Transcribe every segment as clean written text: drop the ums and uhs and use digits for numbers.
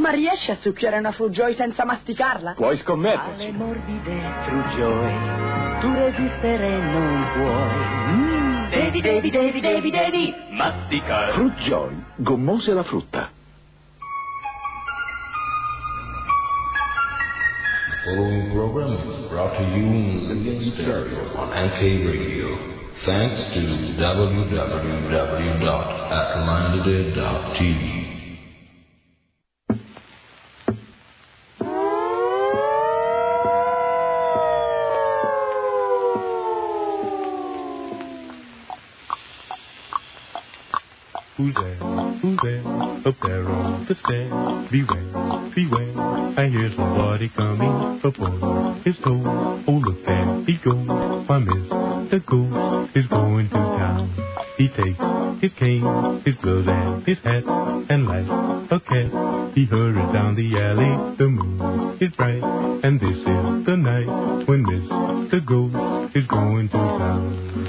Ma riesci a succhiare una Fruit Joy senza masticarla? Puoi scommetterci. Alle morbide Fruit Joy tu resistere non puoi. Devi masticare. Fruit Joy, gommose alla frutta. The following program is brought to you in living stereo on NK Radio, thanks to www.atminded.tv. Who's there? Who's there? Up there on the stairs. Beware. I hear somebody coming upon his toe. Oh, look there he goes. Why, Mr. Ghost is going to town. He takes his cane, his gloves and his hat, and like a cat, he hurries down the alley. The moon is bright, and this is the night when Mr. Ghost is going to town.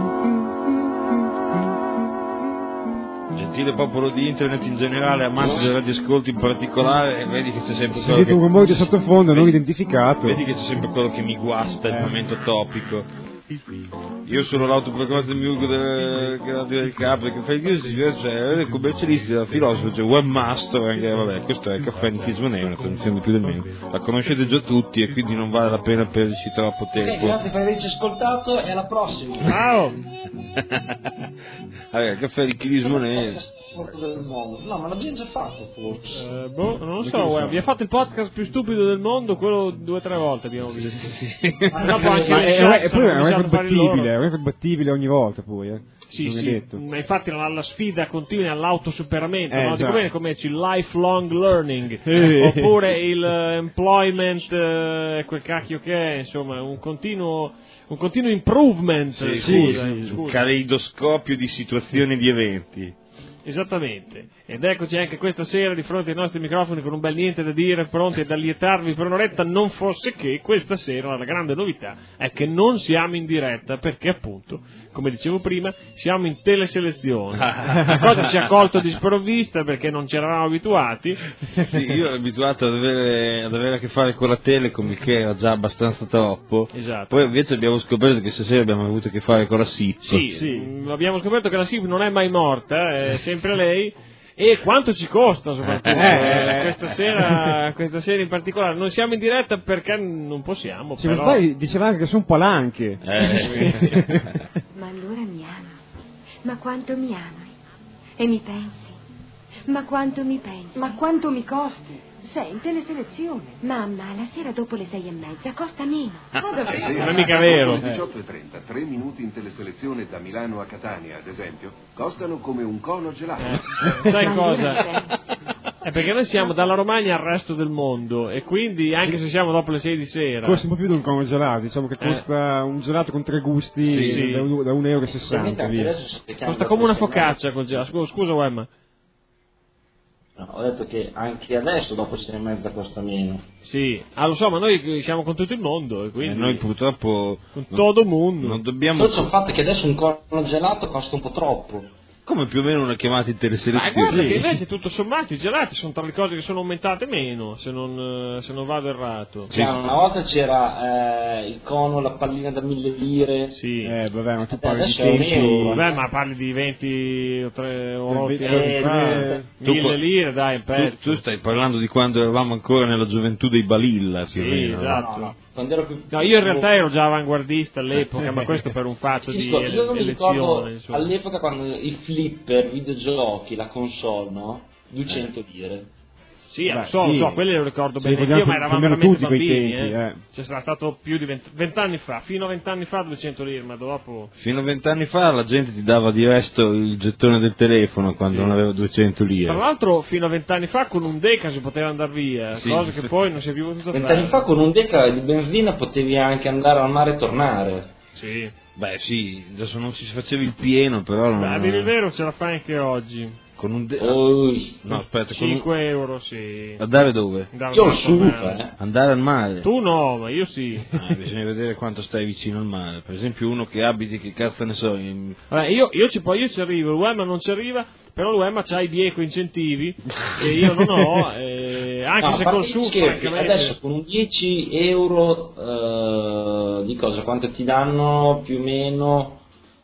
Gentile popolo di internet in generale, amanti del radioascolto in particolare, vedi che c'è sempre quello Sentite un rumore di sottofondo non identificato. Vedi che c'è sempre quello che mi guasta il momento topico. Io sono l'autoproclamato miugo del capo che fa il il commercialista, il filosofo, cioè webmaster, anche vabbè, questo è il caffè Nitismo Nero, una traduzione più del meno. La conoscete già tutti e quindi non vale la pena perderci troppo tempo. Ok, grazie per averci ascoltato e alla prossima. Ciao! Vabbè, il caffè Nitismo Nero. Del mondo. No, ma l'abbiamo già fatto forse. Non lo so, abbiamo fatto il podcast più stupido del mondo, quello 2 o 3 volte abbiamo visto. Dopo anche e poi è un record battibile ogni volta poi, Sì, ma infatti la sfida continua all'autosuperamento, no? Esatto. Come il lifelong learning, oppure il employment, quel cacchio che è, insomma, un continuo improvement. Scusa. Un caleidoscopio di situazioni e di eventi. Esattamente, ed eccoci anche questa sera di fronte ai nostri microfoni con un bel niente da dire, pronti ad allietarvi per un'oretta, non fosse che questa sera la grande novità è che non siamo in diretta perché appunto, come dicevo prima, siamo in teleselezione. La cosa ci ha colto di sprovvista perché non ci eravamo abituati. Sì, io ero abituato ad avere a che fare con la Telecom, il che era già abbastanza troppo. Esatto. Poi invece abbiamo scoperto che stasera abbiamo avuto a che fare con la SIP. Sì, abbiamo scoperto che la SIP non è mai morta, è sempre lei. E quanto ci costa soprattutto questa sera in particolare. Non siamo in diretta perché non possiamo. Sì, però diceva anche che sono palanche. Ma allora mi ami. Ma quanto mi ami. E mi pensi. Ma quanto mi pensi. Ma quanto mi costi? Sei in teleselezione. Mamma, la sera dopo le 6:30 costa meno. Non è mica vero. 18:30, 3 minuti in teleselezione da Milano a Catania, ad esempio, costano come un cono gelato. Sai cosa? È perché noi siamo dalla Romagna al resto del mondo e quindi anche se siamo dopo le 6 di sera costa un po' più di un cono gelato, diciamo che costa un gelato con 3 gusti da €1,60. Costa come una focaccia col gelato. Scusa Wemma. No, ho detto che anche adesso dopo 6:30 costa meno. Sì, lo so, ma noi siamo con tutto il mondo e quindi noi purtroppo con tutto il mondo non dobbiamo. Solo il fatto che adesso un cono gelato costa un po' troppo. Come più o meno una chiamata in teleselezione. Ma guarda che invece tutto sommato i gelati sono tra le cose che sono aumentate meno, se non vado errato. Cioè, una volta c'era il cono, la pallina da 1.000 lire. Sì. Vabbè, ma tu parli di tempi. Vabbè, ma parli di 20 o 3 euro. 1.000 lire, dai, un pezzo. Tu stai parlando di quando eravamo ancora nella gioventù dei Balilla, più o meno. Esatto. No. Quando ero più... No, io in realtà ero già avanguardista all'epoca, ma questo per un fatto di elezione. Io non mi ricordo all'epoca quando i flipper, videogiochi, la console, no? 200 lire. Sì, lo so, quelli lo ricordo bene anch'io, ma eravamo veramente bambini. C'è stato più di 20 anni fa, fino a 20 anni fa 200 lire, ma dopo... Fino a 20 anni fa la gente ti dava di resto il gettone del telefono quando non aveva 200 lire. Tra l'altro fino a 20 anni fa con un deca si poteva andare via, cosa che poi non si è più potuto fare. 20 anni fa con un deca di benzina potevi anche andare al mare e tornare. Sì. Beh sì, adesso non si faceva il pieno, però... A dire il vero ce la fai anche oggi. Con un no, aspetta, 5 euro, sì. Andare dove? Io ho su, Andare al mare. Tu no, ma io sì. Bisogna vedere quanto stai vicino al mare. Per esempio uno che abiti, che cazzo ne so. Vabbè, io ci arrivo, l'UEMA non ci arriva, però l'UEMA c'ha i bieco incentivi che io non ho, anche se consulto. Adesso con 10 euro di cosa? Quanto ti danno più o meno?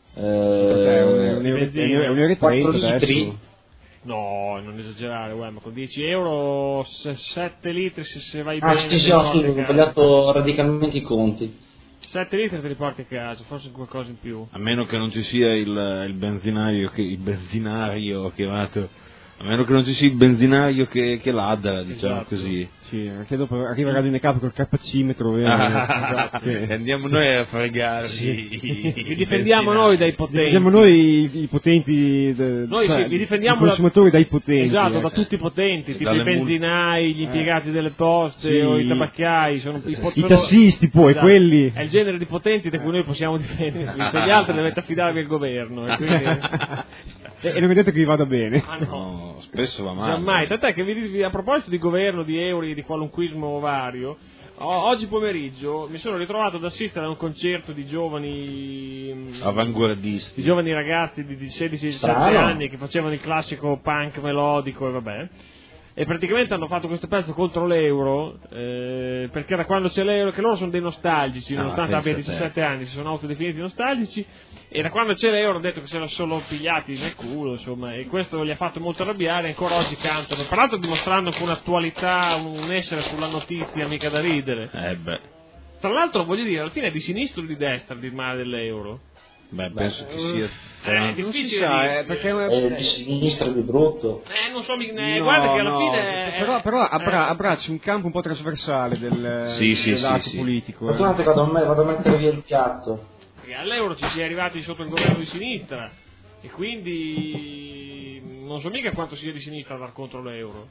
Un euro e 4 litri? No, non esagerare, ma con 10 euro 7 litri se vai bene. Sì, ho sbagliato radicalmente i conti. 7 litri te li porti a casa, forse qualcosa in più. A meno che non ci sia il benzinario chiamato. A meno che non ci sia il benzinario che ladra, diciamo così. Sì, anche dopo arriva Radio Necap col capaccimetro. Esatto. Andiamo noi a fregarci. Vi difendiamo noi dai potenti. Difendiamo noi i potenti. Noi sì, vi difendiamo i consumatori dai potenti. Esatto, da tutti i potenti, tipo i benzinai, gli impiegati delle poste o i tabaccai. I tassisti poi, esatto. Quelli. È il genere di potenti da cui noi possiamo difenderli. Se gli altri dovete affidarvi al governo. E quindi... E non vedete che vi vada bene. Ah no, spesso va male. Giammai, tant'è che a proposito di governo, di euro e di qualunquismo vario, oggi pomeriggio mi sono ritrovato ad assistere a un concerto di giovani avanguardisti, di giovani ragazzi di 16-17 anni che facevano il classico punk melodico e vabbè. E praticamente hanno fatto questo pezzo contro l'euro, perché da quando c'è l'euro, che loro sono dei nostalgici, nonostante abbia 17 anni, si sono autodefiniti nostalgici, e da quando c'è l'euro hanno detto che se lo sono pigliati nel culo, insomma, e questo li ha fatto molto arrabbiare, e ancora oggi cantano, tra l'altro dimostrando con un'attualità, un essere sulla notizia mica da ridere. Tra l'altro, voglio dire, alla fine è di sinistra o di destra il male dell'euro? Penso che sia è difficile perché è di sinistra di brutto. Non so, guarda che alla fine però abbracci un campo un po' trasversale dell'atto politico. Fortunatamente vado a mettere via il piatto. Perché all'euro ci si è arrivati sotto il governo di sinistra e quindi non so mica quanto sia di sinistra dar contro l'euro.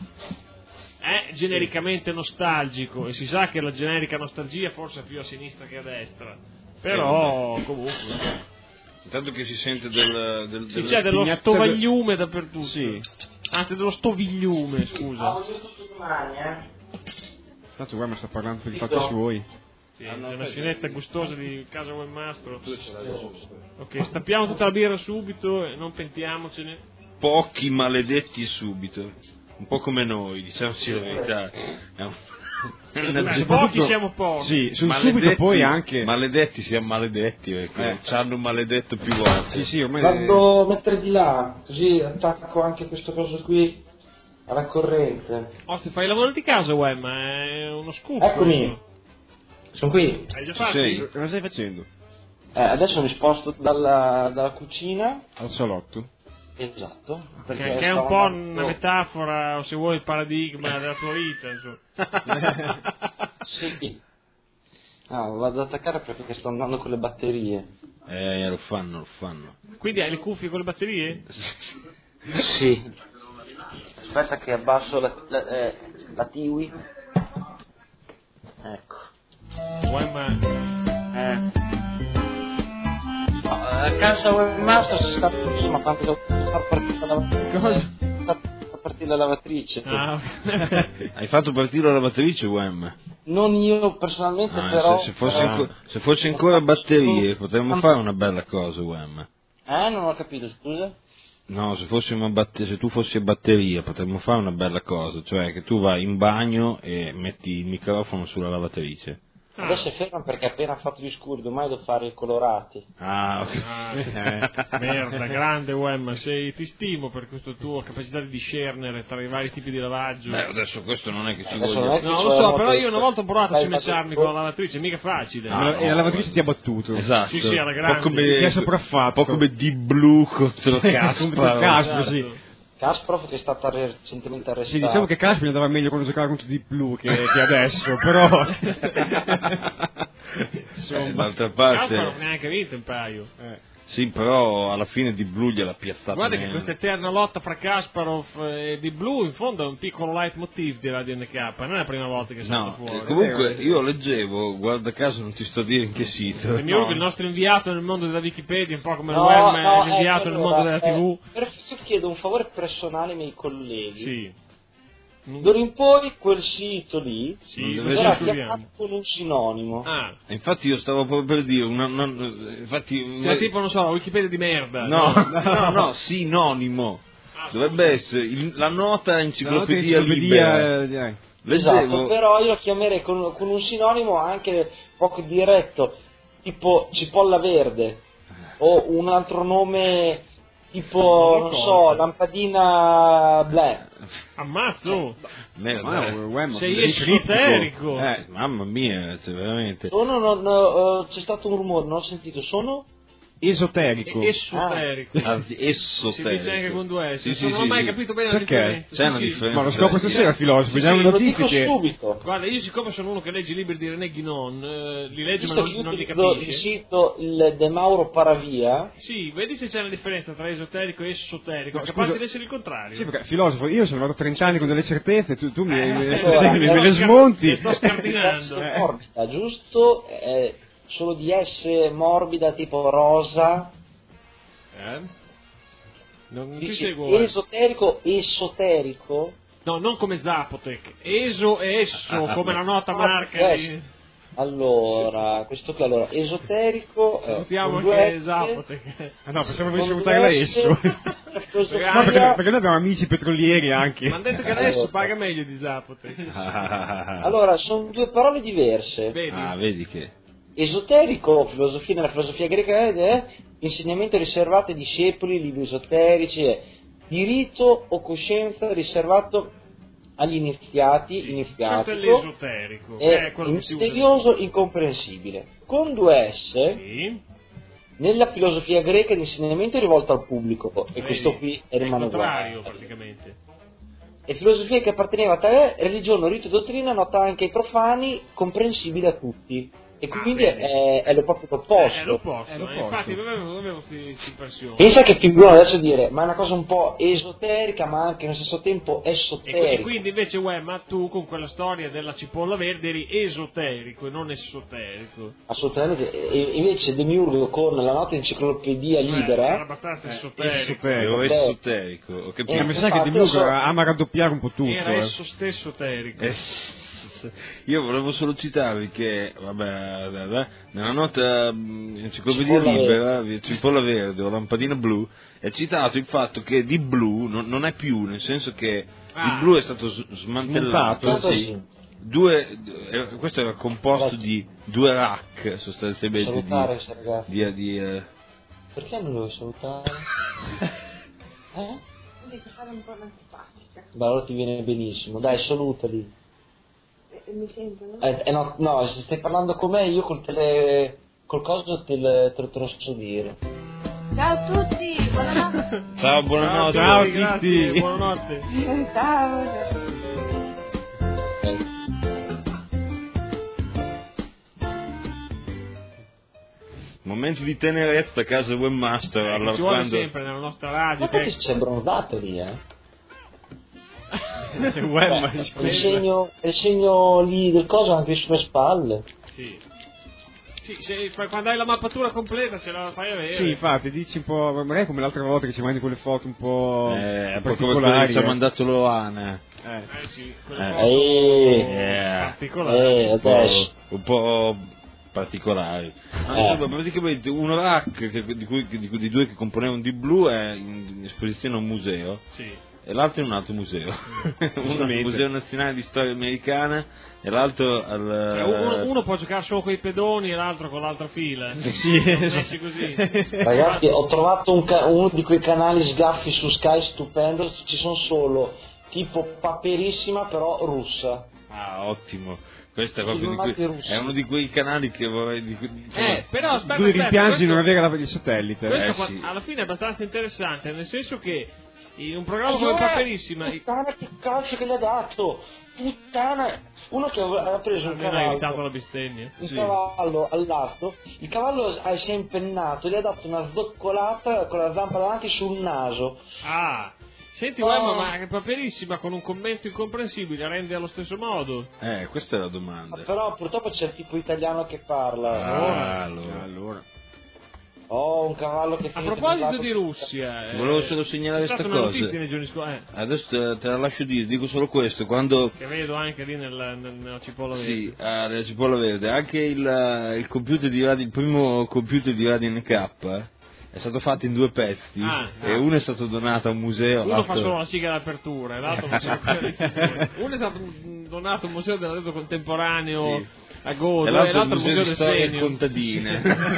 È genericamente nostalgico e si sa che la generica nostalgia forse è più a sinistra che a destra. Però comunque intanto che si sente c'è dello stovagliume dappertutto. Sì. Anzi, dello stovigliume, scusa. Tanto guarda, sta parlando per i fatti suoi. Sì, c'è una scenetta gustosa di casa Webmastro. Ok, stappiamo tutta la birra subito e non pentiamocene. Pochi maledetti subito. Un po' come noi, diciamoci la verità. Pochi siamo pochi. Sì, sul subito poi anche. Maledetti siamo maledetti perché ci hanno maledetto più volte. Sì, ormai vado a mettere di là, così attacco anche questo coso qui alla corrente. Ti fai il lavoro di casa, ma è uno scoop. Eccomi, sono qui. Hai già fatto? Cosa stai facendo? Adesso mi sposto dalla cucina al salotto. Esatto, che è un po' una metafora, o se vuoi il paradigma della tua vita, insomma. Sì. Vado ad attaccare perché sto andando con le batterie. Lo fanno. Quindi hai le cuffie con le batterie? Sì. Aspetta che abbasso la Tiwi. Ecco. A casa Webmaster si sta prima quando devo far partire la lavatrice. Far partire la lavatrice. Hai fatto partire la lavatrice, Wem? Non io personalmente, però. Se fosse ancora batterie, potremmo fare una bella cosa, Wem. Non ho capito, scusa. No, se tu fossi a batteria, potremmo fare una bella cosa, cioè che tu vai in bagno e metti il microfono sulla lavatrice. Adesso è fermo perché appena fatto gli scuri, domani devo fare i colorati. Merda, grande Wem, ti stimo per questa tua capacità di discernere tra i vari tipi di lavaggio. Adesso questo non è che ci voglia. No, lo so, però io una volta ho provato a cimentarmi con la lavatrice, mica facile. E la lavatrice ti ha battuto. Esatto. Sì, alla grande. Ti ha sopraffatto. Un po' come Deep Blue contro Kasparov. Sì. Kasparov che è stato recentemente arrestato. Sì, diciamo che Kasparov andava meglio quando giocava contro Deep Blue che adesso, però. D'altra parte. Kasparov neanche vinto un paio. Sì, però alla fine Di Blue gliel'ha piazzata. Guarda che questa eterna lotta fra Kasparov e Di Blue in fondo è un piccolo leitmotiv di Radio NK, non è la prima volta che salta fuori. Comunque io leggevo, guarda caso non ti sto a dire in che sito. Il nostro inviato nel mondo della Wikipedia, un po' come l'UM è l'inviato nel mondo della TV. Io chiedo un favore personale ai miei colleghi. Sì. D'ora in poi quel sito lì verrà chiamato con un sinonimo. Infatti io stavo proprio per dire infatti, cioè tipo non so, Wikipedia di merda. No, sinonimo. Dovrebbe essere la nota enciclopedia libera. Esatto, però io lo chiamerei con un sinonimo anche poco diretto, tipo cipolla verde o un altro nome tipo, non so, lampadina bla. Ammazzo! Sei esoterico! Mamma mia, veramente. C'è stato un rumore, non ho sentito, sono? Esoterico. Esoterico. Esoterico. Si dice anche con due S. Sì, non ho mai capito bene la differenza. C'è una differenza. Ma lo scopro stasera, filosofo. Vediamo le notifiche. Subito. Guarda, io siccome sono uno che legge i libri di René Guinon, li leggo ma non li capisco. capisce. Il sito De Mauro Paravia. Sì, vedi se c'è una differenza tra esoterico e esoterico. No, capace di essere il contrario. Sì, perché filosofo, io sono arrivato 30 anni con delle certezze, tu me le smonti. Sto scardinando. Morbida, giusto? Solo di S morbida tipo rosa. Non ci seguo. Esoterico? No, non come Zapotec. Eso e esso, come la nota marca. Allora, questo qui, esoterico. Salutiamo anche Zapotec. No, possiamo salutare la esso. No, perché noi abbiamo amici petrolieri anche. Ma hanno detto che adesso paga meglio di Zapotec. Allora, sono due parole diverse. Vedi che. Esoterico, nella filosofia greca, insegnamento riservato ai discepoli, libri esoterici, di rito o coscienza riservato agli iniziatico, questo è l'esoterico, è misterioso, incomprensibile. Con due S, nella filosofia greca l'insegnamento è rivolto al pubblico, e questo qui è rimane uguale. Praticamente. E filosofia che apparteneva a tale religione, rito e dottrina, nota anche ai profani, comprensibile a tutti. E quindi è l'opposto opposto. È l'opposto. Infatti avevo questa impressione. Pensa che figura adesso dire, ma è una cosa un po' esoterica, ma anche allo stesso tempo esoterica. E quindi invece, ma tu con quella storia della cipolla verde eri esoterico e non esoterico. Assolutamente. E invece Demiurgo con la nota enciclopedia libera era abbastanza esoterico. Esoterico. Mi sa che Demiurgo ama raddoppiare un po' tutto. Era esso stesso esoterico. Io volevo solo citarvi che, nella nota enciclopedia libera, cipolla verde o lampadina blu, è citato il fatto che Di Blue non è più, nel senso che Di Blue è stato smantellato. Questo era composto di 2 rack, sostanzialmente. Perché non lo vuoi salutare? Devi fare un po' l'antipatica. Beh, allora ti viene benissimo, dai, salutali. Mi sentono? No, se stai parlando con me io col coso te lo so dire. Ciao a tutti, buonanotte. Ciao, buonanotte. Ciao a tutti, buonanotte. Ciao. Momento di tenerezza a casa Webmaster. Ci vuole sempre nella nostra radio. Ma che c'è bronzato lì, il segno lì del coso anche sulle spalle. Sì, quando hai la mappatura completa ce la fai avere. Sì, infatti, dici un po', magari come l'altra volta che ci mandi quelle foto un po' particolari. Come ci ha mandato Loana. Sì, particolari. Un po' particolari. Praticamente un rack di 2 che componevano di blu è in esposizione a un museo. Sì. E l'altro in un altro museo. Uno al Museo Nazionale di Storia Americana e l'altro uno può giocare solo con i pedoni e l'altro con l'altra fila. Sì, così. Ragazzi, ho trovato uno di quei canali sgaffi su Sky stupendo, ci sono solo tipo Paperissima però russa. Ottimo. Questo è proprio è uno di quei canali che vorrei però aspetta, tu rimpiangi non avere il satellite. Questo alla fine è abbastanza interessante, nel senso che in un programma come Paperissima. Puttana, che calcio che gli ha dato! Puttana! Uno che aveva preso un Almeno hai evitato cavallo, la bestemmia. un cavallo al lato, il cavallo si è impennato, gli ha dato una zoccolata con la zampa davanti sul naso. Ah! Senti, ma che Paperissima con un commento incomprensibile rende allo stesso modo? Questa è la domanda. Però purtroppo c'è il tipo italiano che parla. Allora. Oh, un cavallo che A proposito di Russia, Ti volevo solo segnalare questa cosa. Notizia nei giorni scorsi. Adesso te la lascio dire, dico solo questo, quando... Che vedo anche lì nella cipolla verde. Sì, nella cipolla verde, anche il computer di radio, il primo computer di Radio NK è stato fatto in 2 pezzi e uno è stato donato a un museo. Uno fa solo la sigla d'apertura, e l'altro uno è stato donato a un museo dell'Arredo Contemporaneo. Sì. A Godo, e l'altro museo di del storia segno contadine.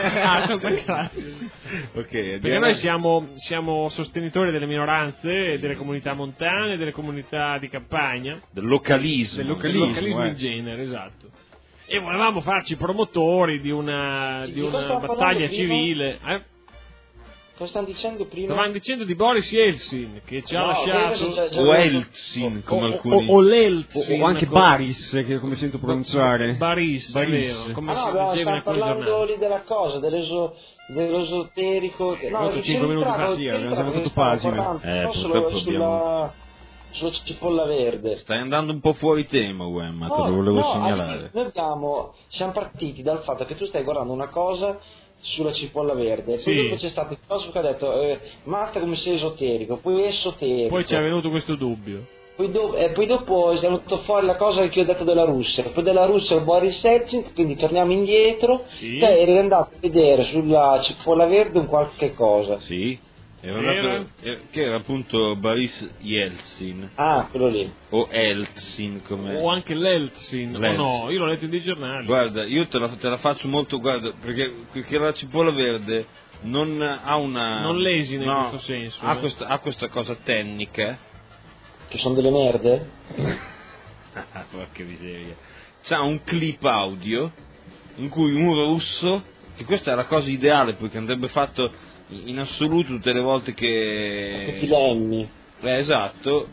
Perché noi siamo sostenitori delle minoranze e delle comunità montane, delle comunità di campagna, del localismo in genere, esatto. E volevamo farci promotori di una battaglia civile. Cosa stanno dicendo prima? Stavano dicendo di Boris Yeltsin, che ci ha lasciato... O Eltsin, come alcuni. O l'Eltsin. O anche Baris, che come sento pronunciare. Baris, è vero. Come stiamo parlando lì della cosa, dell'esoterico... No, 5 minuti fa, sì, abbiamo fatto pagina. Sulla cipolla verde. Stai andando un po' fuori tema, Wemma, te lo volevo segnalare. Noi siamo partiti dal fatto che tu stai guardando una cosa sulla cipolla verde, poi dopo c'è stato il caso che ha detto Marta come sei esoterico, poi esoterico, poi ci è venuto questo dubbio, poi dopo è venuto fuori la cosa che io ho detto della Russia, poi della Russia il Boris Yeltsin, quindi torniamo indietro. Te eri andato a vedere sulla cipolla verde un qualche cosa. Che era appunto Boris Yeltsin. Quello lì. O Eltsin, come... O anche l'Eltsin. O no, io l'ho letto in dei giornali. Guarda, io te la faccio molto, guarda, perché la cipolla verde non ha una... Non lesina in questo senso. Ha questa cosa tecnica. Che sono delle merde? Porca miseria. C'ha un clip audio in cui un russo, che questa è la cosa ideale, perché andrebbe fatto in assoluto tutte le volte che... Tutti gli Emmy. Esatto.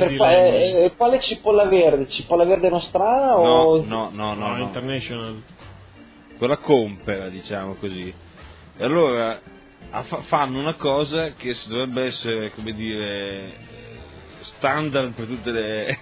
Quale cipolla verde? Cipolla verde nostrana o... No, International. Quella compera, diciamo così. E allora fanno una cosa che dovrebbe essere, come dire, standard per tutte le...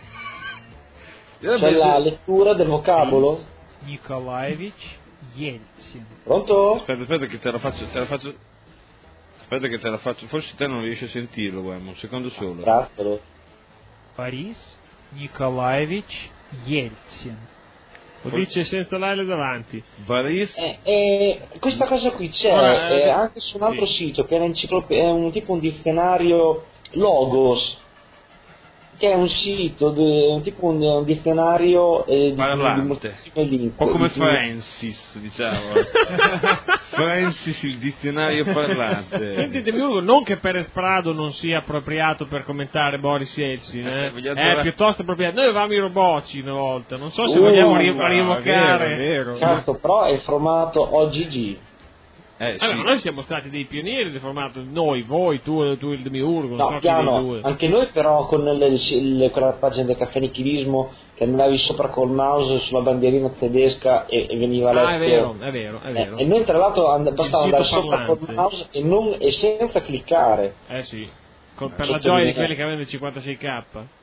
C'è la lettura del vocabolo? Nikolaevich Yeltsin. Pronto? Aspetta che te la faccio. Aspetta che te la faccio, forse te non riesci a sentirlo, un secondo solo. Grazie. Boris Nikolaevich Yeltsin. Lo dice senza l'aile davanti. Boris. Questa cosa qui c'è anche su un altro sito che è un tipo un dizionario Logos, che è un sito, un tipo un dizionario parlante, un po' come Francis, diciamo. Francis il dizionario parlante. Sentitemi Ugo, non che Perez Prado non sia appropriato per commentare Boris Yeltsin, è piuttosto appropriato. Noi avevamo i robocci una volta, non so se vogliamo rievocare. Vero. Certo, però è formato OGG. Sì. Noi siamo stati dei pionieri del formato, noi, voi, tu il Demiurgo, non so piano, due. Anche noi però con quella pagina del caffè-nichilismo che andavi sopra col mouse sulla bandierina tedesca e veniva letto. È vero. E noi tra l'altro bastava andare sopra col mouse e senza cliccare. Sì, per la gioia di quelli che avevano il 56k.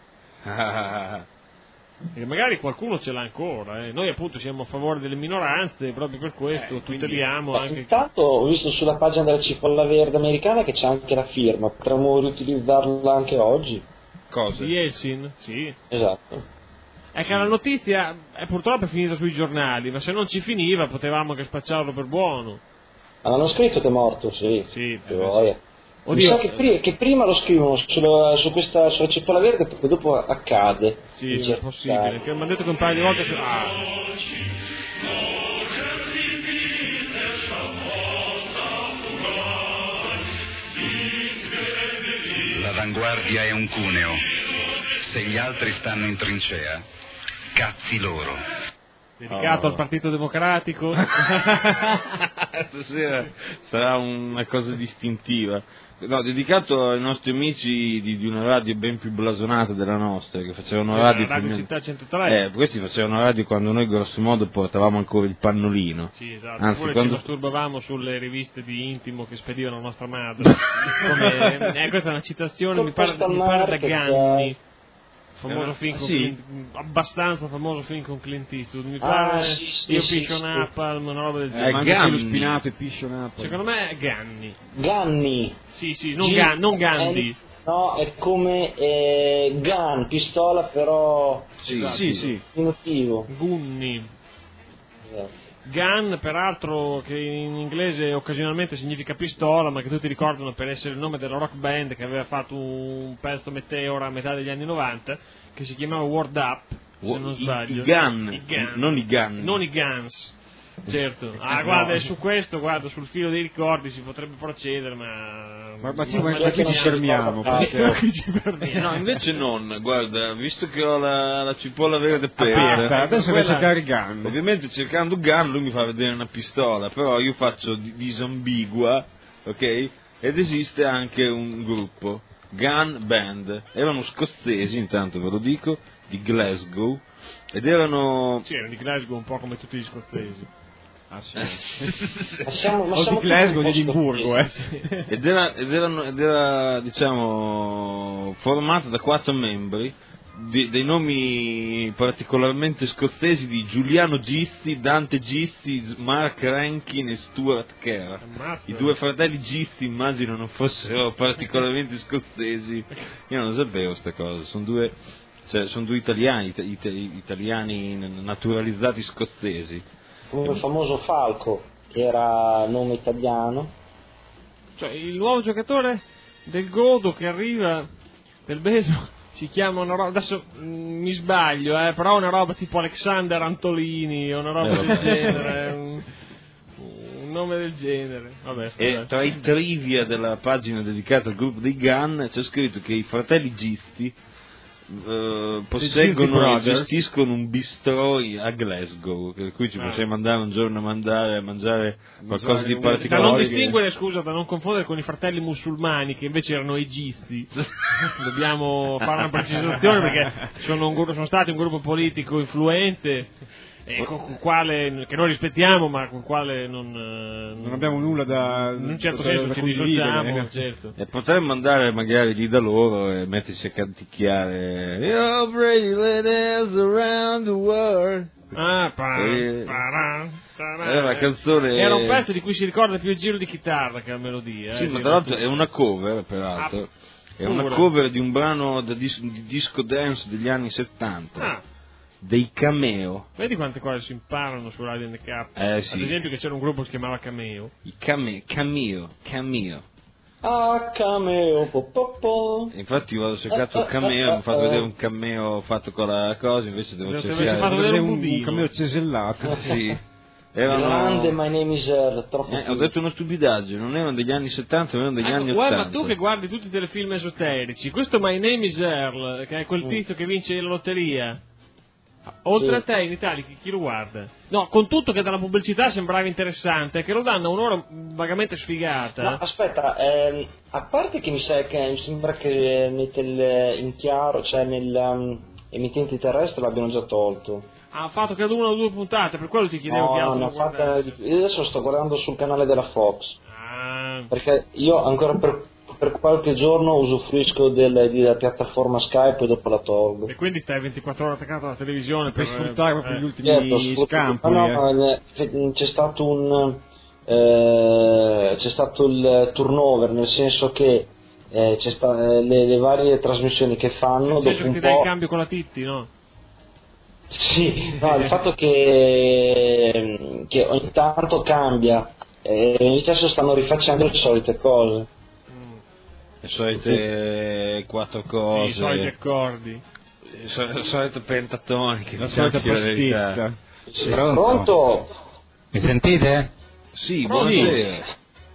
E magari qualcuno ce l'ha ancora, Noi appunto siamo a favore delle minoranze, proprio per questo tuteliamo anche... Intanto ho visto sulla pagina della cipolla verde americana che c'è anche la firma, potremmo riutilizzarla anche oggi. Cosa? Yeltsin? Sì. Esatto. È che la notizia purtroppo è finita sui giornali, ma se non ci finiva potevamo anche spacciarlo per buono. Hanno scritto che è morto, sì. Sì, mi sa che prima lo scrivono sulla cipolla verde e poi dopo accade. Sì, è possibile, che mi hanno detto che un paio di volte... L'avanguardia è un cuneo. Se gli altri stanno in trincea, cazzi loro. Dedicato al Partito Democratico. Stasera sarà una cosa distintiva. No, dedicato ai nostri amici di una radio ben più blasonata della nostra, che facevano radio Città 103. questi facevano radio quando noi grosso modo portavamo ancora il pannolino. Sì, esatto. Anzi, Oppure quando... ci masturbavamo sulle riviste di intimo che spedivano la nostra madre. Questa è una citazione, mi pare da Ganni. Famoso film con abbastanza famoso film con Clint Eastwood, mi pare. Io piscio Napalm, una roba del genere. Mangia lo spinato e piscio Napalm. Secondo me è Ganni. Ganni. Sì, non Gandhi. No, è come Gun, pistola però sì. diminutivo. Gunni. Gun, peraltro, che in inglese occasionalmente significa pistola, ma che tutti ricordano per essere il nome della rock band che aveva fatto un pezzo meteora a metà degli anni 90, che si chiamava Word Up, se non sbaglio. I Gun, non i Gun. Non i Guns, certo. Guarda, su questo, sul filo dei ricordi si potrebbe procedere, ma qui ci fermiamo. No, invece non, guarda, visto che ho la cipolla verde aperta, adesso vai a cercare Gun. Ovviamente cercando Gun lui mi fa vedere una pistola, però io faccio disambigua, ok? Ed esiste anche un gruppo, Gun Band, erano scozzesi, intanto ve lo dico, di Glasgow, ed erano... Sì, erano di Glasgow un po' come tutti gli scozzesi. Ma siamo di Glasgow, di Edimburgo, ed era diciamo formato da 4 membri dei nomi particolarmente scozzesi di Giuliano Gisti, Dante Gisti, Mark Rankin e Stuart Kerr. I 2 fratelli Gisti immagino non fossero particolarmente scozzesi. Io non sapevo sta cosa, sono due italiani naturalizzati scozzesi. Il famoso Falco, che era nome italiano. Cioè, il nuovo giocatore del Godo che arriva, del Beso, si chiama una roba, adesso mi sbaglio, però una roba tipo Alexander Antolini, o una roba del genere, un nome del genere. Vabbè, e tra i trivia della pagina dedicata al gruppo dei Gun c'è scritto che i fratelli Gisti posseggono e gestiscono un bistrò a Glasgow, per cui ci possiamo andare un giorno a mangiare qualcosa di particolare. Da non distinguere, scusa, da non confondere con i fratelli musulmani che invece erano egisti. Dobbiamo fare una precisazione perché sono stati un gruppo politico influente con quale che noi rispettiamo, ma con quale non abbiamo nulla da in un certo senso ci risultiamo, certo. E potremmo andare magari lì da loro e metterci a canticchiare Your bracelet around the world. Era una canzone, era un pezzo di cui si ricorda più il giro di chitarra che la melodia. Sì, ma tra l'altro è una cover, peraltro. È una cover di un brano di disco dance degli anni 70. Dei Cameo. Vedi quante cose si imparano su Radio NK? Sì. Ad esempio che c'era un gruppo che si chiamava Cameo. I Cameo. Cameo, po. Infatti ho cercato un cameo, mi hanno fatto vedere un cameo fatto con la cosa, invece devo cercare fatto vedere un cameo cesellato. Sì. Grande My Name is Earl, troppo ho detto una stupidaggine, non erano degli anni 70, erano degli anni 80. Ma tu che guardi tutti i telefilm esoterici, questo My Name is Earl, che è quel tizio che vince la lotteria, oltre a te in Italia chi lo guarda? No, con tutto che dalla pubblicità sembrava interessante, che lo danno a un'ora vagamente sfigata. No, aspetta, a parte che mi sembra che in chiaro, cioè emittenti terrestri l'abbiano già tolto. Ha fatto credo 1 o 2 puntate, per quello ti chiedevo io adesso sto guardando sul canale della Fox. Perché io ancora per qualche giorno usufruisco della piattaforma Skype e dopo la tolgo. E quindi stai 24 ore attaccato alla televisione per sfruttare proprio gli ultimi scampoli. C'è stato il turnover, nel senso che le varie trasmissioni che fanno dopo un po'. Dai il cambio con la Titti, no? Sì, no, il fatto che ogni tanto cambia e invece adesso stanno rifacendo le solite cose. Le solite 4 cose. I soliti accordi. Le solite pentatoniche. La solita pastetta. Pronto? Mi sentite? Sì, buonasera.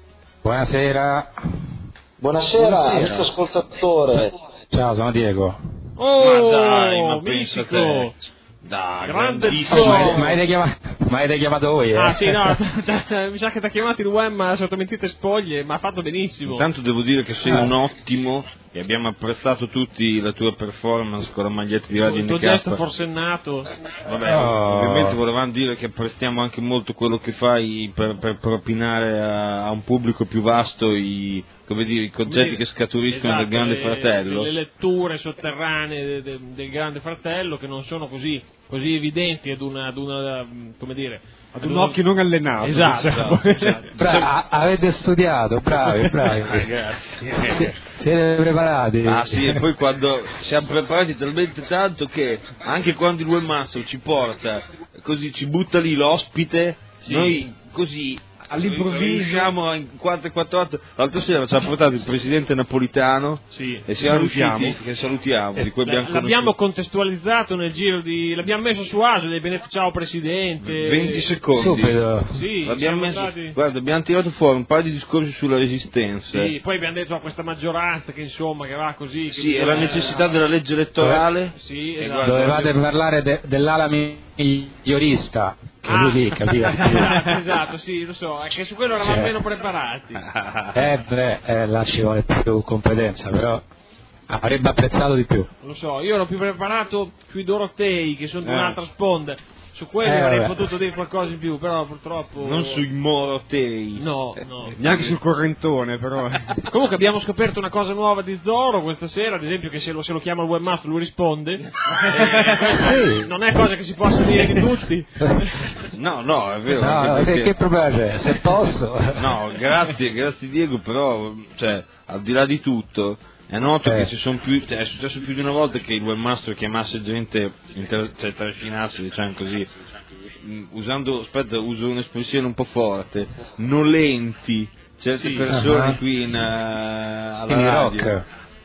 Buonasera, amico ascoltatore. Ciao, sono Diego. Ma dai, ma mitico. Ma avete chiamato voi, Ah sì, no, mi sa che ti ha chiamato il Wem sotto mentite spoglie, ma ha fatto benissimo. Intanto devo dire che sei un ottimo e abbiamo apprezzato tutti la tua performance con la maglietta di Radio Il tuo NK. gesto forsennato. Vabbè, ovviamente volevamo dire che apprezziamo anche molto quello che fai per propinare a un pubblico più vasto i concetti che scaturiscono dal Grande Fratello. Le letture sotterranee del Grande Fratello, che non sono così evidenti ad un occhio non allenato. Esatto. Avete studiato, bravi. Grazie. Siete preparati? Ah sì, e poi quando siamo preparati talmente tanto che anche quando il webmaster ci porta, così ci butta lì l'ospite, noi così all'improvviso siamo in 448. L'altra sera ci ha portato il presidente Napolitano e siamo riusciti, che salutiamo, di cui l'abbiamo contestualizzato nel giro di, l'abbiamo messo su Asia, abbiamo detto ciao presidente, 20 secondi subito. Sì, l'abbiamo messo, guarda, abbiamo tirato fuori un paio di discorsi sulla resistenza, poi abbiamo detto questa maggioranza che insomma che va così, e la necessità della legge elettorale, esatto. Dovevate parlare dell'ala migliorista. Lì, esatto, sì, lo so, è che su quello eravamo meno preparati. Là ci vuole più competenza, però avrebbe apprezzato di più. Lo so, io ero più preparato sui Dorotei, che sono di un'altra sponda. Su quello avrei potuto dire qualcosa in più, però purtroppo... Non sui Morotei. No. Neanche sul Correntone, però. Comunque abbiamo scoperto una cosa nuova di Zorro questa sera, ad esempio che se lo chiama il webmaster lui risponde. Non è cosa che si possa dire di tutti. No, è vero. Che problema c'è? Se posso. No, grazie Diego, però, cioè, al di là di tutto... È noto che è successo più di una volta che il webmaster chiamasse gente, trascinasse, diciamo così, uso un'espressione un po' forte, nolenti, certe persone qui alla radio. Rock.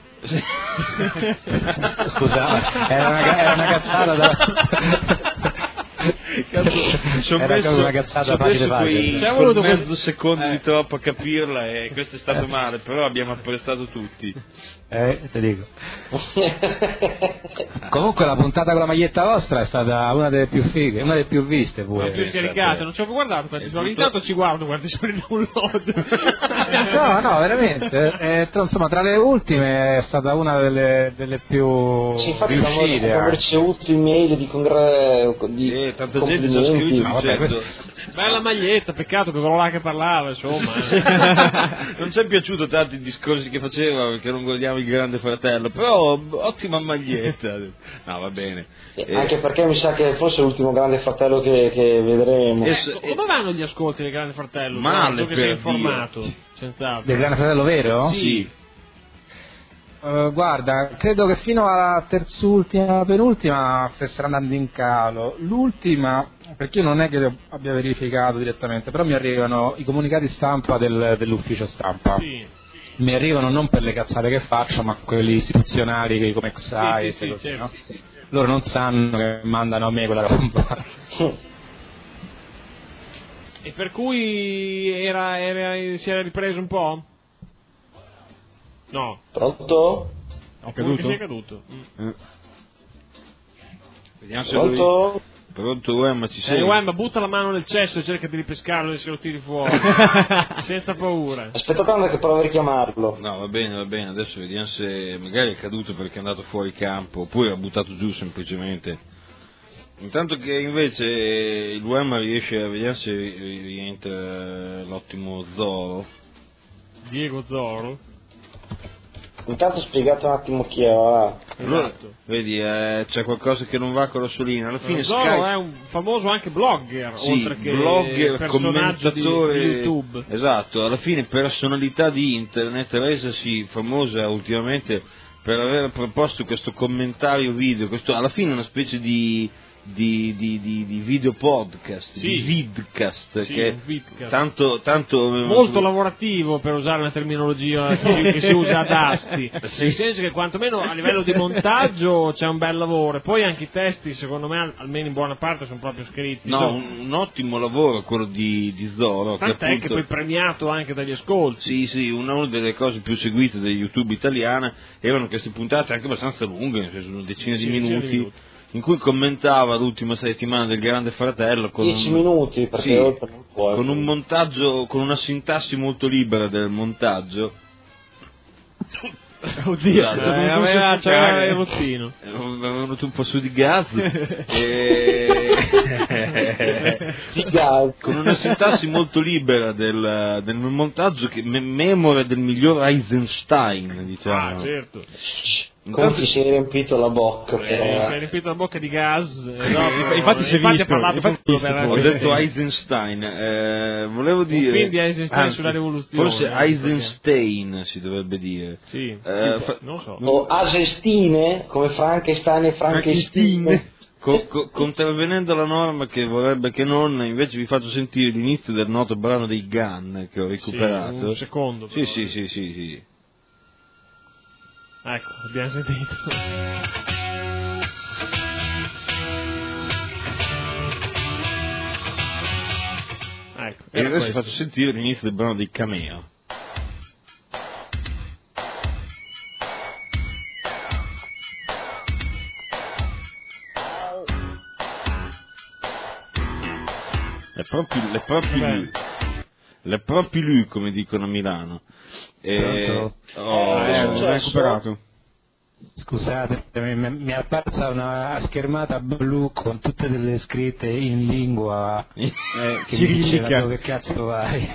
Scusa, era una cazzata da... Sono messo quei mezzo secondo di troppo a capirla e questo è stato male, però abbiamo apprezzato tutti. Te dico. Comunque la puntata con la maglietta vostra è stata una delle più fighe, una delle più viste pure. Più scaricate, non ci ho guardato quanti sono, intanto ci guardo quanti sono i download. No, veramente, insomma tra le ultime è stata una delle più riuscite. Abbiamo ricevuto email di tanta gente ci ha scritto dicendo bella maglietta, peccato che quello là che parlava, insomma. Non ci è piaciuto tanto i discorsi che faceva perché non guardiamo il Grande Fratello, però ottima maglietta. No, va bene. Anche perché mi sa che forse è l'ultimo Grande Fratello che vedremo. Come vanno gli ascolti del Grande Fratello? Male, tu che sei informato, senz'altro. Del Grande Fratello vero? Sì. Guarda, credo che fino alla terzultima, penultima stessero andando in calo. L'ultima, perché io non è che abbia verificato direttamente, però mi arrivano i comunicati stampa dell'ufficio stampa. Sì. Mi arrivano non per le cazzate che faccio, ma quelli istituzionali come XAI e così, no? Loro non sanno che mandano a me quella roba. E per cui si era ripreso un po'? No. Pronto? È caduto. Vediamo se Pronto? Pronto, Wemma, ci sei? Wemma, butta la mano nel cesso e cerca di ripescarlo e se lo tiri fuori. Senza paura. Aspetta tanto che provo a richiamarlo. No, va bene, adesso vediamo se magari è caduto perché è andato fuori campo, oppure l'ha buttato giù semplicemente. Intanto che invece il Wemma riesce a vedere se rientra l'ottimo Zorro. Diego Zorro. Intanto spiegate un attimo chi è, va. Allora, vedi, c'è qualcosa che non va con la solina. Alla fine Zorro è un famoso anche blogger, oltre che blogger, commentatore di YouTube. Esatto, alla fine personalità di internet, resasi famosa ultimamente per aver proposto questo commentario video, alla fine una specie di video podcast, di vidcast, che tanto molto lavorativo, per usare una terminologia che si usa ad asti, nel senso che quantomeno a livello di montaggio c'è un bel lavoro, e poi anche i testi secondo me almeno in buona parte sono proprio scritti. Un ottimo lavoro quello di Zorro, tant'è che poi premiato anche dagli ascolti. Sì, una delle cose più seguite di YouTube italiana erano queste puntate anche abbastanza lunghe, nel senso una decina di minuti. in cui commentava l'ultima settimana del Grande Fratello con 10 minuti, perché oltre non puoi. Con un montaggio, con una sintassi molto libera del montaggio. Oddio, c'era il rottino. È venuto un po' su di gas. Con una sintassi molto libera del montaggio che memore del miglior Eisenstein, diciamo. Ah, certo. Come ti sei riempito la bocca, però. Si è riempito la bocca di gas. Infatti si è visto. Ha parlato Ho detto Eisenstein. Volevo dire. Quindi Eisenstein sulla rivoluzione. Forse Eisenstein si dovrebbe dire. Sì, non so. O Eisenstein, come Frankenstein e Frankenstein. Contravvenendo la norma che vorrebbe che non, invece vi faccio sentire l'inizio del noto brano dei Gun che ho recuperato. Sì, un secondo. Però. Sì. Ecco, abbiamo sentito. Ecco, e adesso vi faccio sentire l'inizio del brano dei Cameo. Le proprio lui, come dicono a Milano. Ho recuperato. Scusate, mi è apparsa una schermata blu con tutte delle scritte in lingua che mi diceva dove cazzo vai.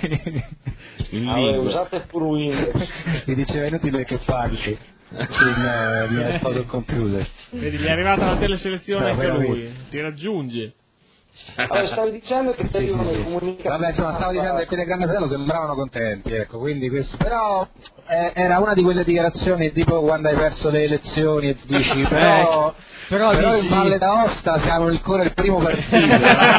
Usate pure Windows. Mi diceva inutile che parli. Mi ha esploso il computer. Vedi, gli è arrivata la teleselezione anche lui, ti raggiunge. Allora, stavi dicendo che servivano le comunicazioni. Vabbè, insomma, stavo dicendo che quelli del Grande Fratello sembravano contenti, ecco, quindi questo. Però era una di quelle dichiarazioni tipo quando hai perso le elezioni e dici però dici... in Valle d'Aosta siamo ancora il primo partito.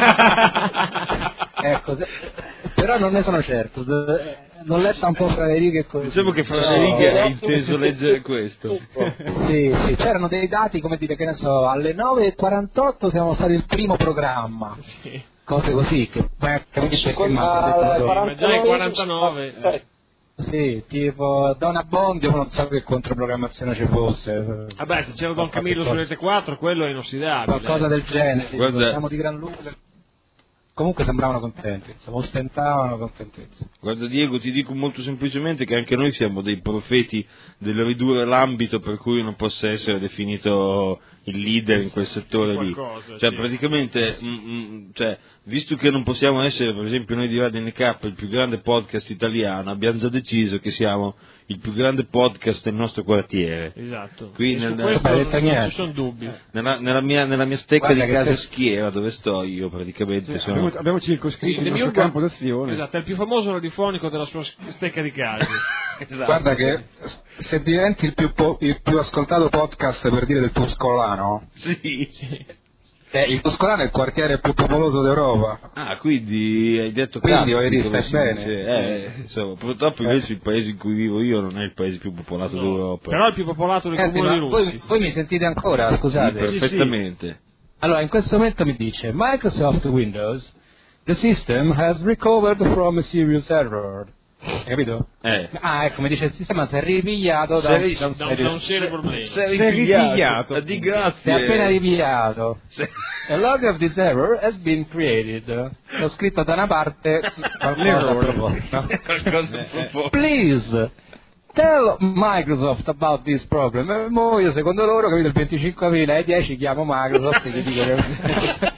Ecco, però non ne sono certo. L'ho letta un po' fra le righe così. Diciamo che fra le righe hai inteso leggere questo. Sì, c'erano dei dati, come dire, che ne so, alle 9:48 siamo stati il primo programma. Sì. Cose così, che capisci che ma già ai 49. Sì, tipo Don Abbondio, non so che controprogrammazione ci fosse. Vabbè, se c'era Don Camillo su Rete 4, quello è inossidabile. Qualcosa del genere. Guarda, siamo di gran lunga. Comunque sembravano contenti, ostentavano contentezza. Guarda Diego, ti dico molto semplicemente che anche noi siamo dei profeti del ridurre l'ambito per cui non possa essere definito il leader in quel settore lì. Cioè praticamente, visto che non possiamo essere, per esempio noi di Radio NK, il più grande podcast italiano, abbiamo già deciso che siamo il più grande podcast del nostro quartiere. Esatto. Qui non ci sono dubbi. Nella mia stecca di casa schiera dove sto io praticamente sono... abbiamo circoscritto il nostro campo d'azione. Esatto, è il più famoso radiofonico della sua stecca di casa. Esatto. Guarda che se diventi il più ascoltato podcast, per dire, del Tuscolano. Sì. Il Tuscolano è il quartiere più popoloso d'Europa. Ah, quindi hai detto quindi stai bene. Insomma, purtroppo invece il paese in cui vivo io non è il paese più popolato d'Europa. Però è il più popolato del comune di Russi. Voi mi sentite ancora, scusate? Sì, perfettamente. Sì. Allora, in questo momento mi dice Microsoft Windows, the system has recovered from a serious error. Hai capito? Ah, ecco, mi dice il sistema si è ripigliato da un serio problema. Si è ripigliato. Di grazie. Si è appena ripigliato. A log of this error has been created. L'ho scritto da una parte qualcosa a proposito. Please tell Microsoft about this problem. E mo io secondo loro, capito, il 25 aprile alle 10 chiamo Microsoft e gli dico che...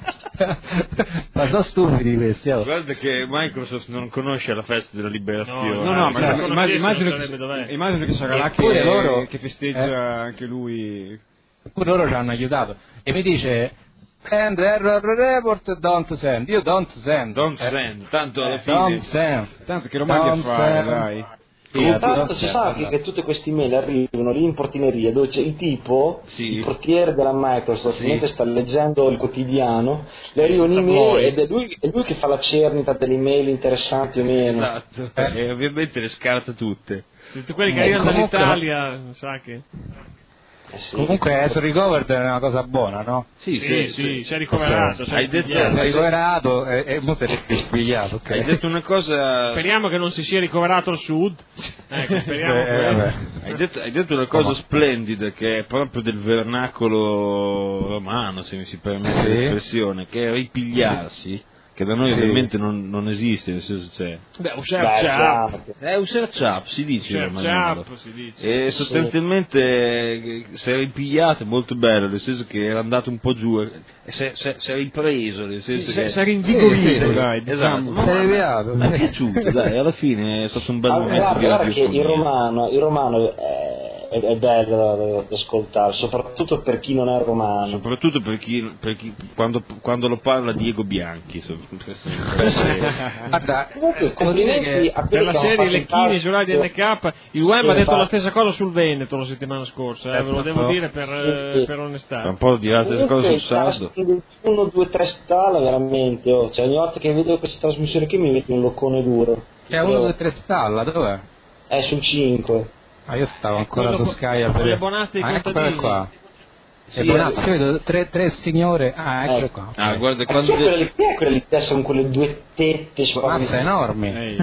Ma sono stupidi questi. Guarda che Microsoft non conosce la festa della liberazione. No, ma immagino che sarà là che festeggia anche lui. Eppure loro ci hanno aiutato. E mi dice and error report don't send. Io don't send. Tanto alla fine. Don't send. Tanto che lo mandi a fare, dai. Intanto si sa che tutte queste email arrivano lì in portineria dove c'è il tipo, il portiere della Microsoft, mentre sta leggendo il quotidiano, le arrivano email ed è lui che fa la cernita delle email interessanti o meno. Esatto, e ovviamente le scarta tutte. Tutti quelli che arrivano dall'Italia, sa che... Sì. Comunque essere recovered è una cosa buona, no? Sì, si è ricoverato. Hai detto, Si è ricoverato e mo te l'hai rispigliato. Okay. Hai detto una cosa. Speriamo che non si sia ricoverato al sud. Ecco, speriamo. Hai detto una cosa splendida che è proprio del vernacolo romano, se mi si permette l'espressione, che è ripigliarsi. Che da noi ovviamente non esiste, nel senso c'è. Usher-chap si dice. E sostanzialmente si è ripigliato, molto bello, nel senso che era andato un po' giù, si è ripreso, nel senso che si è rinvigorito, dai. Esatto, mi è piaciuto, dai, alla fine è stato un bel momento. Guarda che il romano è bello da ascoltare, soprattutto per chi non è romano. Soprattutto per chi quando lo parla Diego Bianchi. Guarda, complimenti a per la serie Lecchini su Radio NK. NK, il web ha detto la stessa cosa sul Veneto la settimana scorsa, ve lo devo dire per onestà. Un po' di la stessa cosa sul sardo. 1, 2, 3 stalla veramente, cioè ogni volta che vedo questa trasmissione qui mi mette un loccone duro. C'è 1, 2, 3 stalla, dov'è? È sul 5. Io stavo ancora su Sky a vedere. Le bonazze dei contadini. Qua. Bonazze, vedo tre signore. Eccole qua. Guarda, quelle lì sono quelle due tette mazza enormi.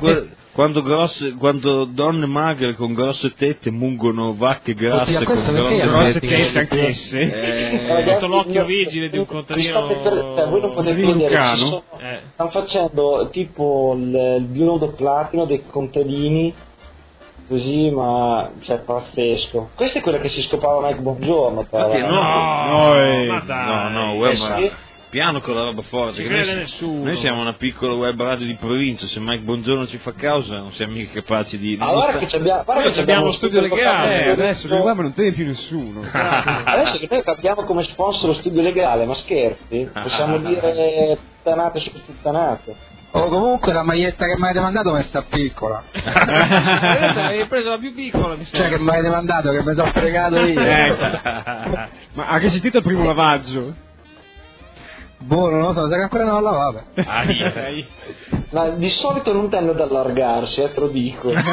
Quando donne magre con grosse tette mungono vacche grasse con grosse tette anch'esse. Sotto l'occhio vigile di un contadino. Voi non potete vedere, stanno facendo tipo il biondo platino dei contadini. Così, ma cioè pazzesco. Questa è quella che si scopava Mike Buongiorno. Piano con la roba forte. Noi siamo una piccola web radio di provincia. Se Mike Buongiorno ci fa causa, non siamo mica capaci di. Guarda che abbiamo lo studio legale. Adesso il web non tiene più nessuno. Adesso che noi abbiamo come sponsor lo studio legale, ma scherzi? Possiamo dire puttanate su puttanate. Comunque la maglietta che mi avete mandato mi sta piccola. Hai preso la più piccola, mi cioè che mi avete mandato, che mi sono fregato io. Ma ha resistito al primo lavaggio? Non lo so, sai che ancora non l'ho lavata. Ma di solito non tende ad allargarsi, te lo dico. È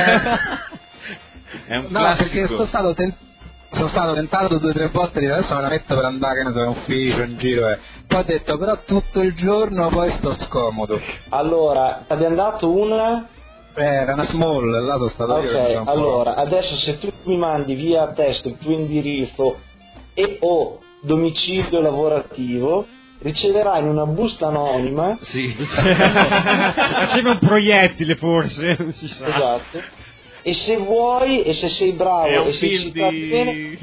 un classico. Perché sono stato tentato 2 o 3 volte di adesso me la metto per andare, che ne so, in ufficio, in giro. Poi ho detto, però tutto il giorno poi sto scomodo. Allora, ti abbiamo dato una? Era una small, là sono stato io. Ok, allora, adesso se tu mi mandi via testo il tuo indirizzo e o domicilio lavorativo, riceverai in una busta anonima. Sì. Assieme a un proiettile forse. Esatto. E se vuoi, e se sei bravo, e se ci tratti bene,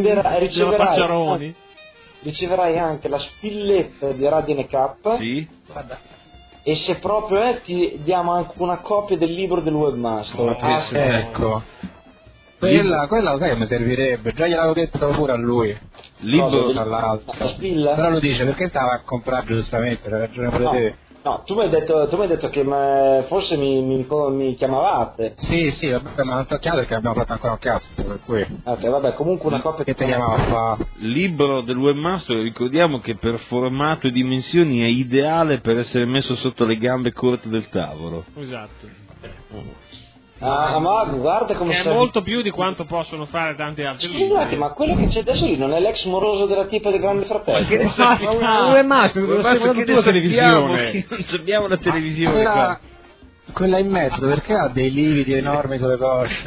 riceverai anche la spilletta di Radio NK. Sì. E se proprio ti diamo anche una copia del libro del webmaster. Ecco. Quella lo sai che mi servirebbe, già gliel'avevo detto pure a lui. Libro la spilla? Però lo dice perché stava a comprare giustamente, hai ragione pure te. No, tu mi hai detto che forse mi chiamavate. Sì, vabbè, ma non ti ho chiamato perché abbiamo fatto ancora un cazzo, per cui. Ok, vabbè, comunque una coppia che ti chiamava a fare. Libro del webmaster, ricordiamo che per formato e dimensioni è ideale per essere messo sotto le gambe corte del tavolo. Esatto. Ma guarda come è molto più di quanto possono fare tanti altri. Scusate, ma quello che c'è adesso lì non è l'ex moroso della tipa del Grande Fratello? Ma che ne sa? Non è master, dove stai guardando tu la televisione? Non abbiamo la televisione qua. Quella in mezzo, perché ha dei lividi enormi sulle cosce?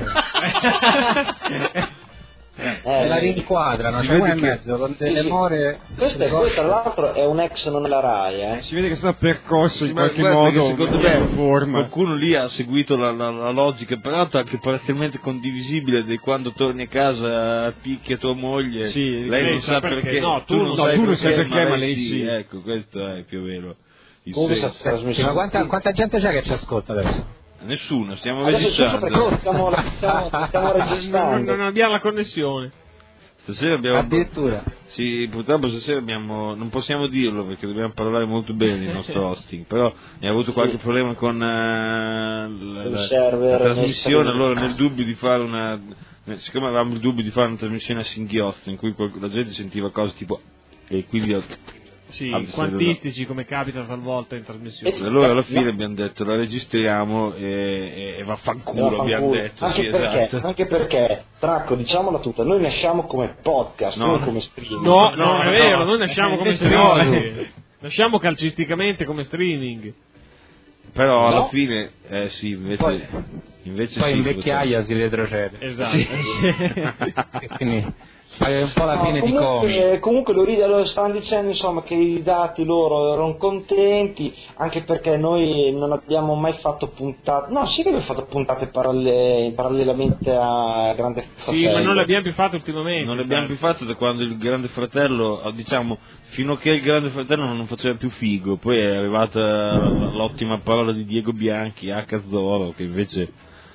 La rinquadrano, c'è una in mezzo con delle more. Questo tra l'altro è un ex non la Rai, Si vede che è stato percosso in qualche modo. Secondo me qualcuno lì ha seguito la logica, peraltro anche parzialmente condivisibile, di quando torni a casa picchia tua moglie. Sì, lei non sa perché. No, tu non sai perché, ma lei sì. Ecco, questo è più o meno il senso. Ma quanta gente c'è che ci ascolta adesso? Nessuno, stiamo registrando. Stiamo registrando. Non abbiamo la connessione. Stasera abbiamo. Addirittura. Sì, purtroppo stasera abbiamo. Non possiamo dirlo perché dobbiamo parlare molto bene del nostro hosting. Però ne ha avuto qualche problema con la trasmissione. Allora, nel dubbio di fare una. Siccome avevamo il dubbio di fare una trasmissione a singhiozzo in cui la gente sentiva cose tipo. E quindi Sì, quantistici come capita talvolta in trasmissione. Allora alla fine abbiamo detto la registriamo e vaffanculo abbiamo detto. Esatto. Anche perché, Tracco, diciamola tutta, noi nasciamo come podcast, non come streaming. No, è vero, noi nasciamo come streaming. Nasciamo calcisticamente come streaming. Però alla fine, sì, invece poi sì, in vecchiaia si retrocede. Esatto. Sì. Quindi fai un po' la fine di Comi. Comunque loro stavano dicendo insomma che i dati loro erano contenti, anche perché noi non abbiamo mai fatto puntate, no sì che abbiamo fatto puntate parallelamente a Grande Fratello. Sì, ma non le abbiamo più fatte ultimamente. Non le abbiamo più fatte da quando il Grande Fratello, diciamo, fino a che il Grande Fratello non faceva più figo, poi è arrivata l'ottima parola di Diego Bianchi a Cazzoro, che invece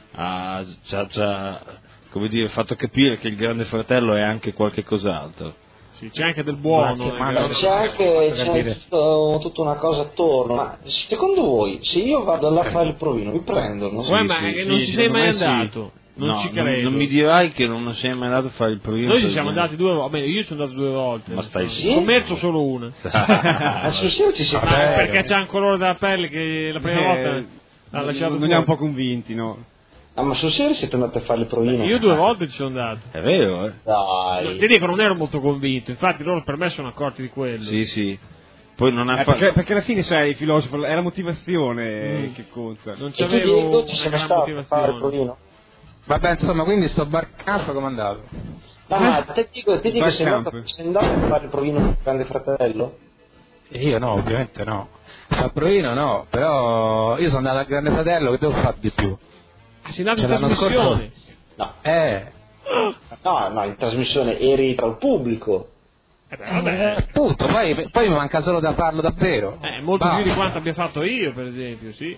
c'ha come dire, fatto capire che il Grande Fratello è anche qualche cos'altro. Sì, c'è anche del buono. C'è anche tutta una cosa attorno. Ma secondo voi, se io vado là a fare il provino, mi prendono? Ma non ci sei mai andato? Non ci credo. Non mi dirai che non sei mai andato a fare il provino. Noi ci siamo andati 2 volte, io sono andato 2 volte. Ma stai sì? Commercio solo una. Perché c'è un colore della pelle che la prima volta ha lasciato. Non li ha un po' convinti, no? Ma sul serio siete andati a fare le provine? Io 2 volte ci sono andato. È vero, Dai. Ti dico, non ero molto convinto, infatti loro per me sono accorti di quello. Sì. Poi non ha perché alla fine, sai, il filosofo è la motivazione che conta. Non c'avevo una gran motivazione. Vabbè, insomma, quindi sto barcampo come è andato? Ma te dico sei andato a fare il provino con Grande Fratello? Io no, ovviamente no. Al provino no, però io sono andato al Grande Fratello, che devo fare di più? Sei andato in trasmissione? No. No, in trasmissione eri tra il pubblico. Appunto, poi mi manca solo da farlo davvero. Molto più di quanto abbia fatto io, per esempio, sì.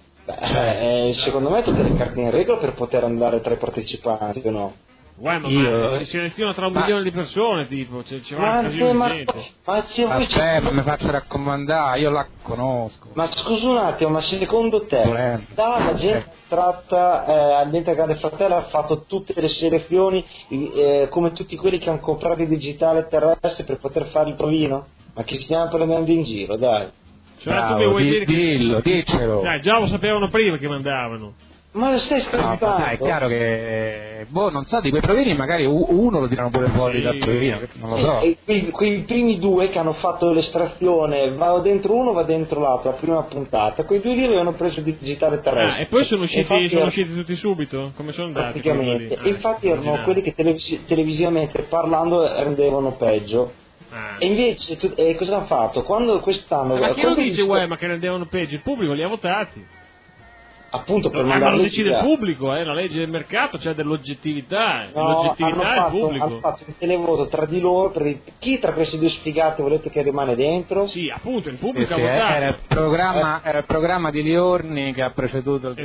Secondo me tutte le carte in regola per poter andare tra i partecipanti, o no? Ma si seleziona tra 1 milione di persone, tipo, c'è un casino di gente. Ma mi faccio raccomandare, io la conosco. Ma scusa un attimo, ma secondo te la gente tratta all'ente Grande Fratello ha fatto tutte le selezioni come tutti quelli che hanno comprato il digitale terrestre per poter fare il provino? Ma che stiamo prendendo in giro, dai. Cioè, tu mi vuoi dire dillo, dicelo. Dai, già lo sapevano prima che mandavano. Ma lo stai scherzando? No, è chiaro che non so, di quei provini magari uno lo tirano pure fuori dal provino, non lo so. Quei primi 2 che hanno fatto l'estrazione, va dentro uno, va dentro l'altro, la prima puntata, quei 2 lì avevano preso il digitale terrestre. E poi sono usciti tutti subito? Come sono andati? Praticamente. Infatti erano quelli che televisivamente parlando rendevano peggio. E invece cosa hanno fatto? Quando quest'anno ma chi lo dice ma che rendevano peggio? Il pubblico li ha votati. Appunto per ma lo decide il pubblico, la legge del mercato, c'è dell'oggettività. L'oggettività è il pubblico. Hanno fatto un televoto tra di loro per chi tra questi 2 sfigati volete che rimane dentro? Sì, appunto, il pubblico ha votato. Era il programma di Liorni che ha preceduto il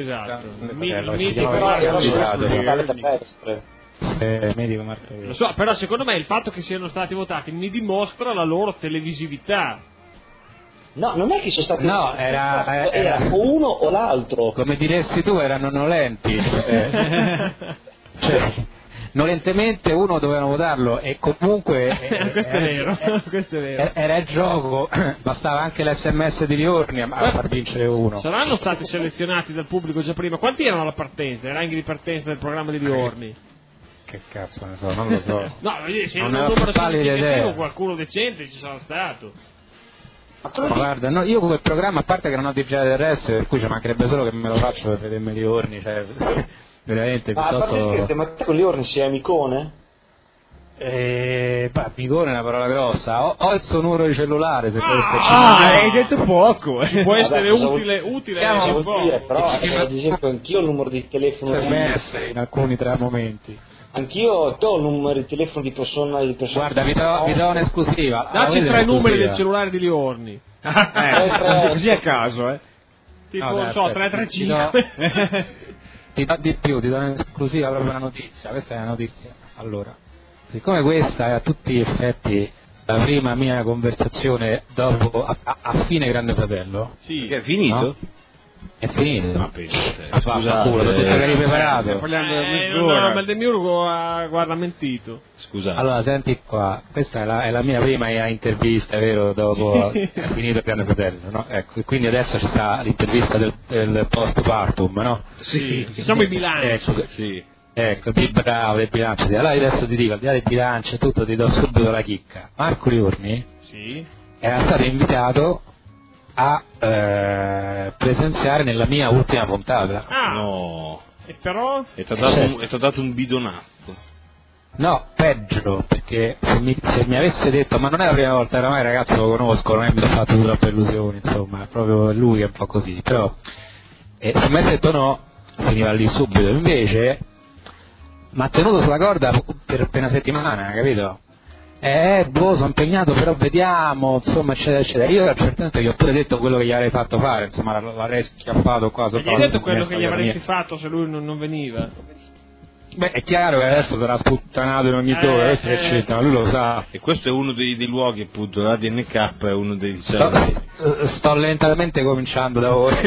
medico Marco. Lo so, però secondo me il fatto che siano stati votati mi dimostra la loro televisività. No, non è che sono stati era o uno o l'altro. Come diresti tu, erano nolenti. Cioè, nolentemente uno dovevano votarlo e comunque questo è vero. Era il gioco, bastava anche l'SMS di Liorni a far vincere uno. Saranno stati selezionati dal pubblico già prima? Quanti erano alla partenza? I ranghi di partenza del programma di Liorni? Che cazzo ne so, non lo so. No, se non un numero significativo qualcuno decente ci sarà stato. Guarda, no, io quel programma, a parte che non ho digitale terrestre, per cui ci mancherebbe solo che me lo faccio per vedermi Liorni, cioè veramente piuttosto. Ma te con Liorni sei amicone? Amicone è una parola grossa. Ho il suo numero di cellulare, se questo hai detto poco. Può essere utile però ad esempio anch'io ho il numero di telefono SMS in alcuni momenti. Anch'io ho il numero di telefono di persona. Guarda, vi do un'esclusiva. Dacci 3 numeri del cellulare di Liorni. Così a caso, Tipo, non so, 335. Ti do di più, ti do un'esclusiva, proprio una notizia. Questa è una notizia. Allora, siccome questa è a tutti gli effetti la prima mia conversazione dopo a fine Grande Fratello. Sì, che è finito? È finito. Ma scusate, tutto che eri preparato. No, ma il demiurgo guarda, ha mentito. Scusate. Allora, senti qua, questa è la mia prima intervista, vero, dopo è finito il Grande Fratello, no? Ecco, quindi adesso ci sta l'intervista del postpartum, no? Sì, siamo i bilanci. Ecco, sì. Ecco, bravo, del bilancio. Allora adesso ti dico, al di là del bilancio e tutto, ti do subito la chicca. Marco Liorni era stato invitato a presenziare nella mia ultima puntata. No. E però? E ti ha dato un bidonazzo. No, peggio, perché se mi avesse detto, ma non è la prima volta, oramai il ragazzo lo conosco, non è mi ha fatto troppe illusioni, insomma, è proprio lui che è un po' così, però se mi avesse detto no, finiva lì subito, invece mi ha tenuto sulla corda per una settimana, capito? Sono impegnato, però vediamo, insomma, eccetera, eccetera. Io certamente gli ho pure detto quello che gli avrei fatto fare, insomma, l'avrei schiaffato qua sopra. Gli hai detto quello che gli avresti fatto se lui non veniva? Beh, è chiaro che adesso sarà sputtanato in ogni dove, questo eccetera, lui lo sa. E questo è uno dei luoghi, appunto, la DNK è uno dei sto lentamente cominciando da ora.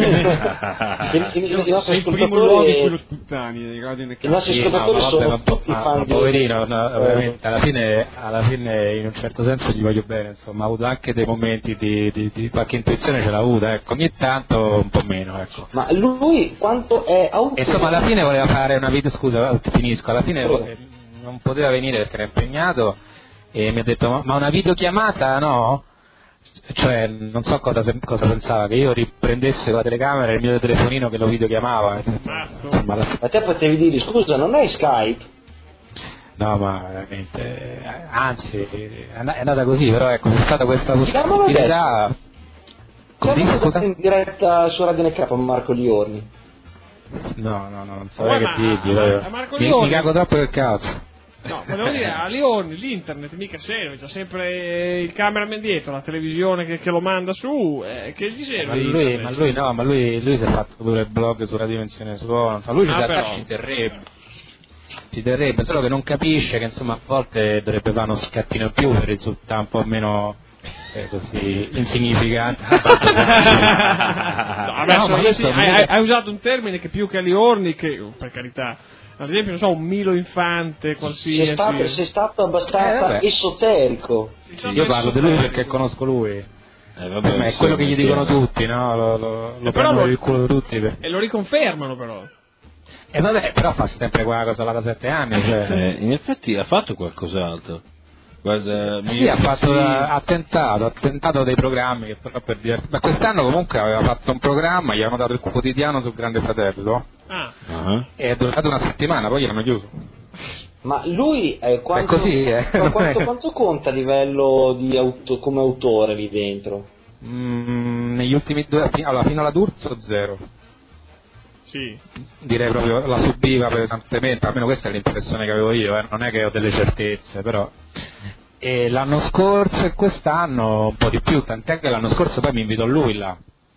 I nostri il primo luogo in cui lo sputtani, i nostri ascoltatori sono tutti fan di... Poverino, veramente, alla fine in un certo senso gli voglio bene, insomma, ha avuto anche dei momenti di qualche intuizione, ce l'ha avuta, ecco, ogni tanto un po' meno, ecco. Ma lui quanto è autore? Insomma, alla fine voleva fare una video, scusa, finisco, alla fine non poteva venire perché era impegnato e mi ha detto ma una videochiamata no? Cioè non so cosa pensava, che io riprendesse la telecamera e il mio telefonino che lo videochiamava. Insomma, ma te potevi dire scusa, non hai Skype? No, ma veramente, anzi è andata così, però ecco, c'è stata questa possibilità. Scusa? In diretta su Radio NK Marco Liorni. No, non saprei che dirgli. Mi cago troppo del cazzo. No, volevo dire, a Liorni l'internet mica serve, c'ha sempre il cameraman dietro, la televisione che lo manda su, che gli serve? Ma lui si è fatto pure il blog sulla dimensione suona, non so, lui in realtà ci terrebbe, solo che non capisce che insomma a volte dovrebbe fare uno scattino in più per risultare un po' meno così insignificante. Hai usato un termine che più che a Liorni, che per carità, ad esempio non so, un Milo Infante qualsiasi. Sei stato abbastanza esoterico. Io parlo di lui perché conosco lui. Ma è quello che gli dicono tutti, no? Lo prendono il culo tutti. E lo riconfermano però. E vabbè, però fa sempre quella cosa là da 7 anni. Cioè. In effetti ha fatto qualcos'altro. Guarda, ha tentato dei programmi che però per dire. Ma quest'anno comunque aveva fatto un programma, gli hanno dato il quotidiano sul Grande Fratello e è durato una settimana, poi gliel'hanno chiuso. Ma lui quanto conta a livello come autore lì dentro? Negli ultimi 2 fino alla D'Urso 0. Sì. Direi proprio la subiva pesantemente, almeno questa è l'impressione che avevo io, non è che ho delle certezze, però. E l'anno scorso e quest'anno un po' di più, tant'è che l'anno scorso poi mi invitò lui là.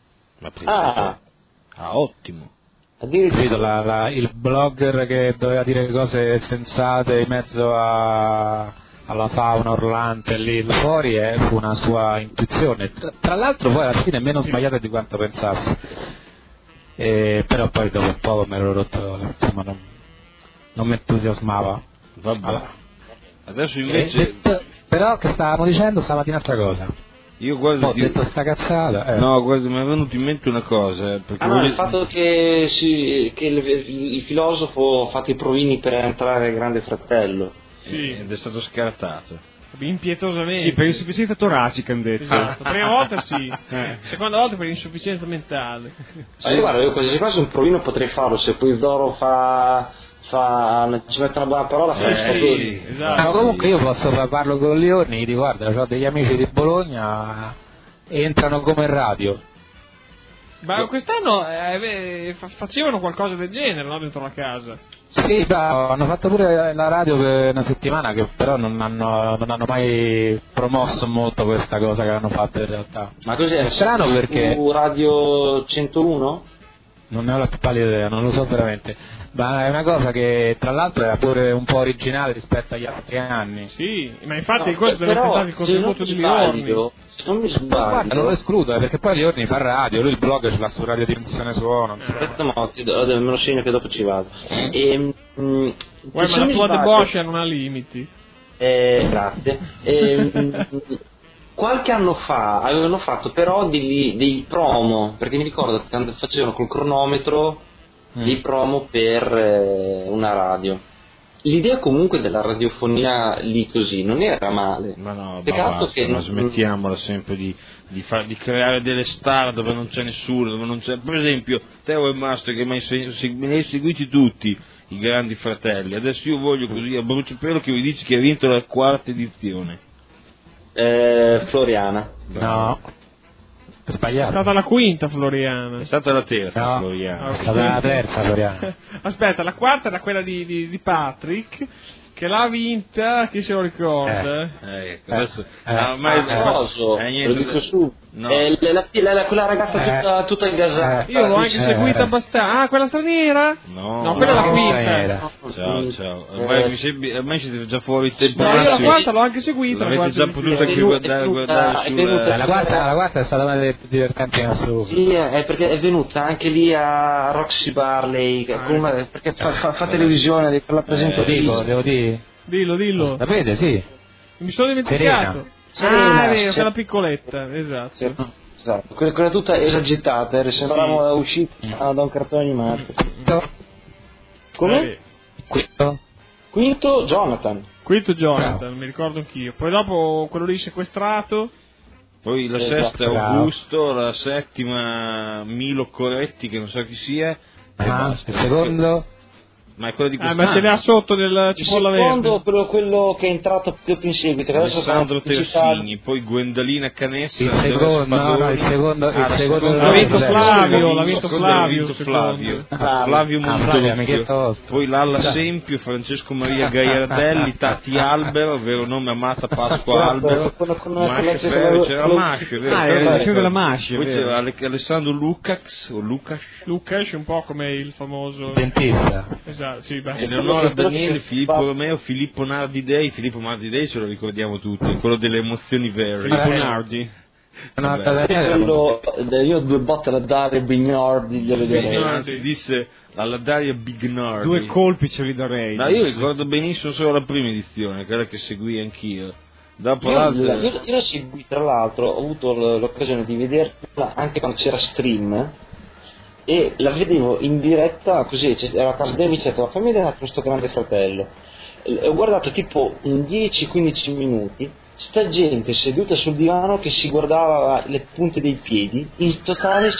Ottimo. Vedo il blogger che doveva dire cose sensate in mezzo alla fauna urlante lì fuori, fu una sua intuizione, tra l'altro poi alla fine è meno sbagliata di quanto pensassi. Però poi dopo un po' mi ero rotto, insomma non mi entusiasmava. Vabbè. Adesso invece però che stavamo dicendo stamattina altra cosa. Io guarda, ho detto sta cazzata. No, guarda, mi è venuto in mente una cosa. Perché il fatto che il filosofo ha fatto i provini per entrare al Grande Fratello. Sì. Ed è stato scartato. Impietosamente. Sì, per insufficienza toracica hanno detto. Esatto. Prima volta sì, seconda volta per insufficienza mentale. Guarda, io quasi un provino potrei farlo, se poi Doro ci mette una buona parola, esatto. Ma comunque io posso parlo con Liorni, gli dico guarda, ho degli amici di Bologna, entrano come radio. Ma quest'anno facevano qualcosa del genere, no, dentro la casa? Sì, hanno fatto pure la radio per una settimana, che però non hanno mai promosso molto questa cosa che hanno fatto in realtà. Ma cos'è? È strano perché Radio 101? Non ne ho la più pallida idea, non lo so veramente. Ma è una cosa che tra l'altro era pure un po' originale rispetto agli altri anni. Sì, ma infatti questo deve essere stato il contributo di Liorni. Non mi sbaglio. Guarda, non lo escludo, perché poi Liorni fa radio, lui il blog ce l'ha su Radio Dimensione Suono. Aspetta, me lo segno che dopo ci vado. Ma la tua deboscia non ha limiti. Grazie. Qualche anno fa avevano fatto però dei promo, perché mi ricordo che facevano col cronometro dei promo per una radio. L'idea comunque della radiofonia lì così non era male. Ma no, peccato basta, che ma smettiamola sempre di creare delle star dove non c'è nessuno, dove non c'è. Per esempio, te Webmaster che me ne hai seguiti tutti i grandi fratelli, adesso io voglio così a bruciapelo che vi dici che ha vinto la 4ª edizione. Floriana. No. È sbagliato. È stata la 5ª Floriana. È stata la 3ª Floriana. È stata la 3ª Floriana. Aspetta, la 4ª era quella di Patrick, che l'ha vinta, chi se lo ricorda? Adesso lo dico su. No. Quella ragazza tutta ingasata. Io l'ho anche seguita abbastanza. Ah, quella straniera? No, quella è la 5ª. Ciao. Ormai siete già fuori il tempo. No, io la 4ª l'ho anche seguita. L'avete già potuto anche guardare la 4ª è stata una delle più divertenti in assoluto. Sì, è perché è venuta anche lì a Roxy Barley, perché fa televisione, la presento. Devo dire. Dillo. La vede, sì. Mi sono dimenticato. Serena, è vero, quella piccoletta, esatto. Esatto, quella tutta esagitata, sembrava uscita da un cartone animato. Come? Quinto Jonathan, mi ricordo anch'io. Poi dopo quello lì sequestrato. Poi la 6ª Augusto, la 7ª Milo Coretti, che non so chi sia. Il secondo? Ma è quello di quest'anno. Ma ce l'ha sotto del Cipolla Verde. Il secondo, quello che è entrato più in seguito. Alessandro Tersini, poi Gwendalina Canessa. Il secondo l'ha vinto Flavio. Flavio Mondoppio. Poi Lalla Sempio, Francesco Maria Gaiardelli, Tati Albero, vero nome Amata Pasqua Albero. C'era Mascio, Poi c'era Alessandro Lukács, un po' come il famoso dentista. Esatto, sì, Eleonora Daniele, Filippo Romeo, Filippo Nardidei ce lo ricordiamo tutti, quello delle emozioni vere. Filippo Nardi. Io ho 2 botte da dare Bignardi, glielo direi. Disse alla Daria Bignardi. 2 colpi ce li darei. No, io ricordo benissimo solo la prima edizione, quella che seguì anch'io. Dopo io la seguì, tra l'altro, ho avuto l'occasione di vederla anche quando c'era stream. E la vedevo in diretta così, era a casa dei amici, ho detto fammi vedere un attimo sto Grande Fratello. Ho guardato tipo 10-15 minuti, sta gente seduta sul divano che si guardava le punte dei piedi, in totale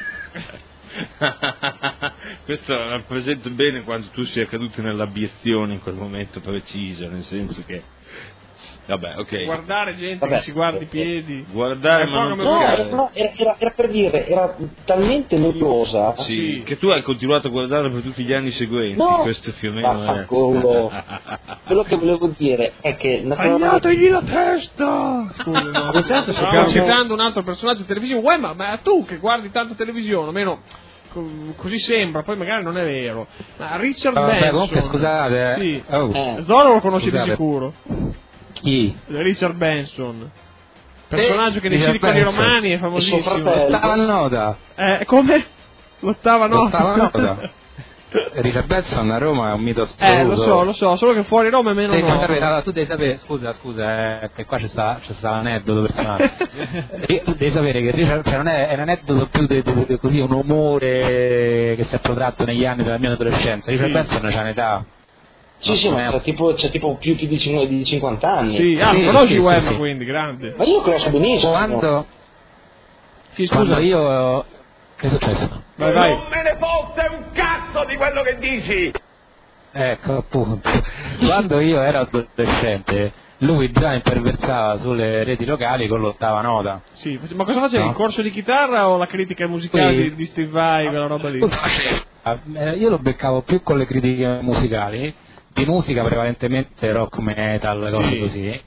questo rappresenta bene quando tu sia caduto nell'abiezione in quel momento preciso, nel senso che vabbè, ok. Guardare gente che si guarda i piedi. Guardare ma non toccare. Era per dire, era talmente noiosa. Sì, che tu hai continuato a guardare per tutti gli anni seguenti. No. Questo più o meno Quello che volevo dire è che tagliategli la testa! Scusa, stavo citando un altro personaggio televisivo. Ma tu che guardi tanta televisione, almeno così sembra, poi magari non è vero. Ma Richard Benson. Comunque scusate. Sì. Zoro lo conosci di sicuro. Chi? Richard Benson, personaggio che nei circoli romani è famosissimo. L'ottava nota. Come? L'ottava nota. Richard Benson a Roma è un mito assoluto. Lo so, solo che fuori Roma è meno noto. Allora, tu devi sapere, scusa, che qua c'è sta l'aneddoto personale. Devi sapere che Richard, non è un aneddoto più così, un umore che si è protratto negli anni della mia adolescenza. Richard Benson c'ha un'età. Sì, ma c'è tipo più di 50 anni. Sì, conosci Web, quindi, grande. Ma io conosco benissimo. Quando io... Che è successo? Vai. Non me ne fotte un cazzo di quello che dici! Ecco, appunto. Quando io ero adolescente, lui già imperversava sulle reti locali con l'ottava nota. Sì, ma cosa facevi? No. Il corso di chitarra o la critica musicale di Steve Vai, quella roba lì? Io lo beccavo più con le critiche musicali, di musica prevalentemente rock metal, cose così.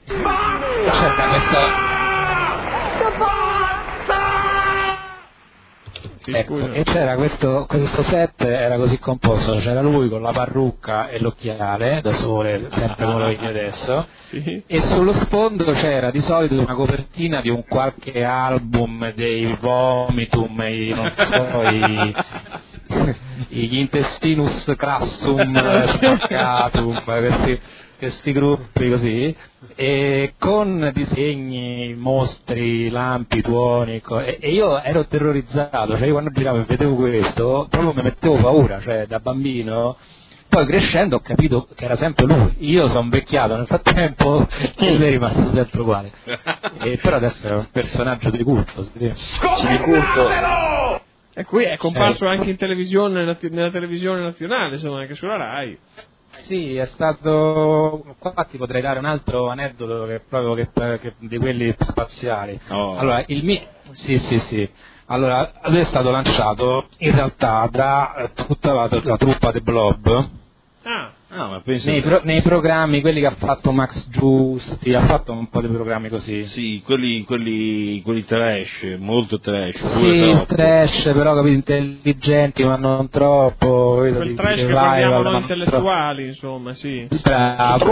C'era questa... Sì, ecco, e c'era questo set, era così composto, c'era lui con la parrucca e l'occhiale da sole, sempre come lo vedi adesso, sì. E sullo sfondo c'era di solito una copertina di un qualche album dei Vomitum, non so, gli Intestinus Crassum Spaccatum, questi gruppi così, e con disegni, mostri, lampi, tuoni, e io ero terrorizzato, cioè io quando giravo e vedevo questo proprio mi mettevo paura, cioè da bambino. Poi crescendo ho capito che era sempre lui, io sono invecchiato nel frattempo e lui è rimasto sempre uguale, però adesso è un personaggio di culto, di culto. E qui è comparso anche in televisione, nella televisione nazionale, insomma, anche sulla Rai. Sì, è stato. Qua ti potrei dare un altro aneddoto che proprio che di quelli spaziali. Allora, sì. Allora, lui è stato lanciato in realtà da tutta la truppa dei Blob. Ma penso nei programmi, quelli che ha fatto Max Giusti, ha fatto un po' di programmi così. Sì, quelli trash, molto trash. Sì, trash, però capito, intelligenti, ma non troppo. Quel trash che parliamo noi intellettuali, insomma, sì. Bravo.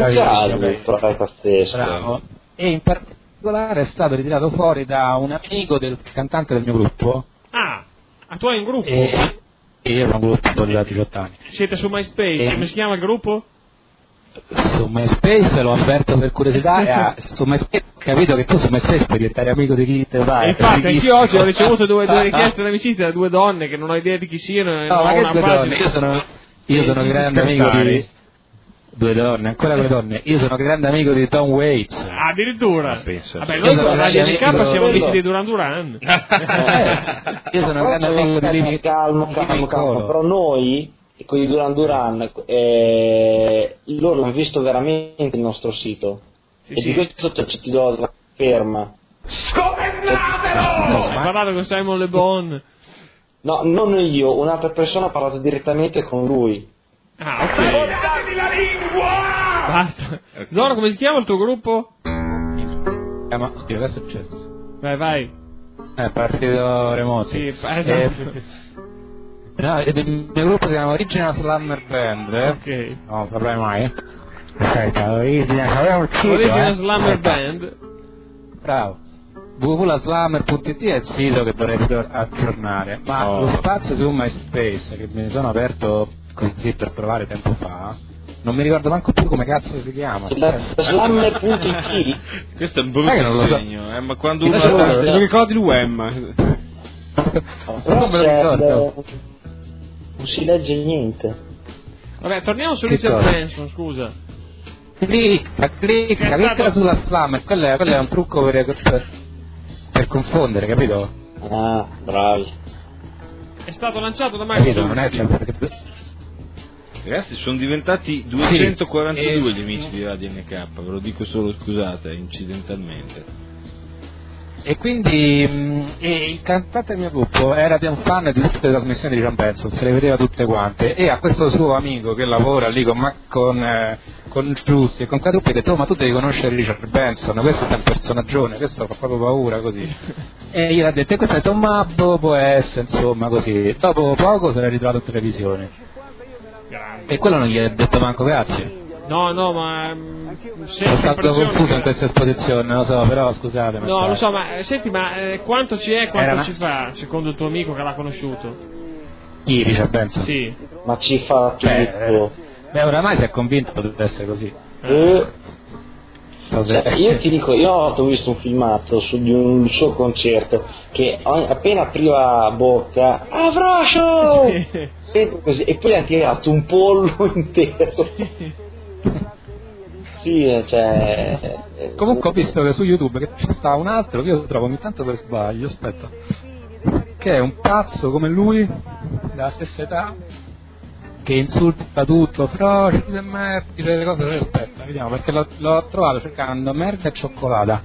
E in particolare è stato ritirato fuori da un amico del cantante del mio gruppo. Tu hai un gruppo? Io ero un gruppo di 18 anni. Siete su MySpace? Come si chiama il gruppo? Su MySpace l'ho aperto per curiosità e su MySpace ho capito che tu su MySpace puoi diventare amico di chi te vai. Infatti anch'io oggi ho ricevuto due richieste d'amicizia da due donne che non ho idea di chi siano. No, ma che due donne? Io sono grande amico di due donne, ancora quelle donne. Io sono grande amico di Tom Waits. Addirittura? Vabbè, noi con Radio NK siamo amici di Duran Duran. Io sono grande amico di Lini. Calmo, però noi con i Duran Duran loro hanno visto veramente il nostro sito. Di questo ti do la ferma. Scomennatelo! Hai parlato con Simon Le Bon? No, non io, un'altra persona ha parlato direttamente con lui. Ok. La lingua! Basta. Zoro, come si chiama il tuo gruppo? Oddio, che è successo? Vai. È partito remoto. Sì, esatto. No, il mio gruppo si chiama Original Slammer Band. Ok. Non saprei mai. Aspetta, Original Slammer Band. Bravo. www.slammer.it è il sito che vorrei aggiornare, ma lo spazio su MySpace che mi sono aperto così per provare tempo fa, non mi ricordo manco più come cazzo si chiama. Slammer.it. Questo è un brutto segno, ma quando uno non ricordi l'UM. Non me lo ricordo. Non si legge niente. Vabbè, torniamo su Richard Branson, scusa. Clicca sulla Slammer, quello è un trucco per confondere, capito? Bravi. È stato lanciato da Microsoft. Non è Ragazzi, sono diventati 242 gli amici di Radio NK, ve lo dico solo, scusate, incidentalmente. E quindi il cantante del mio gruppo era un fan di tutte le trasmissioni di John Benson, se le vedeva tutte quante, e a questo suo amico che lavora lì con Giusti e con Quadruppi ha detto: ma tu devi conoscere Richard Benson, questo è un personaggione, questo fa proprio paura così. E io gli ho detto, e questo ha detto, ma può essere, insomma, così. Dopo poco se l'è ritrovato in televisione. Grande. E quello non gli ha detto manco grazie. No, ma sono stato confuso in questa esposizione, lo so, però scusate. No, lo so, ma senti, ma quanto ci è, quanto ci fa, secondo il tuo amico che l'ha conosciuto? Chi, Richard Benson? Sì. Ma ci fa tutto. Oramai si è convinto che deve essere così. Io ti dico, io ho visto un filmato di un suo concerto che appena apriva bocca, Avrascio! Sempre così, e poi ha tirato un pollo intero. Sì, cioè. Comunque ho visto che su YouTube che c'è sta un altro che io trovo ogni tanto per sbaglio, aspetta, che è un pazzo come lui, della stessa età, che insulta tutto, froci e merda, dice le cose. Aspetta, vediamo, perché l'ho trovato cercando merda e cioccolata.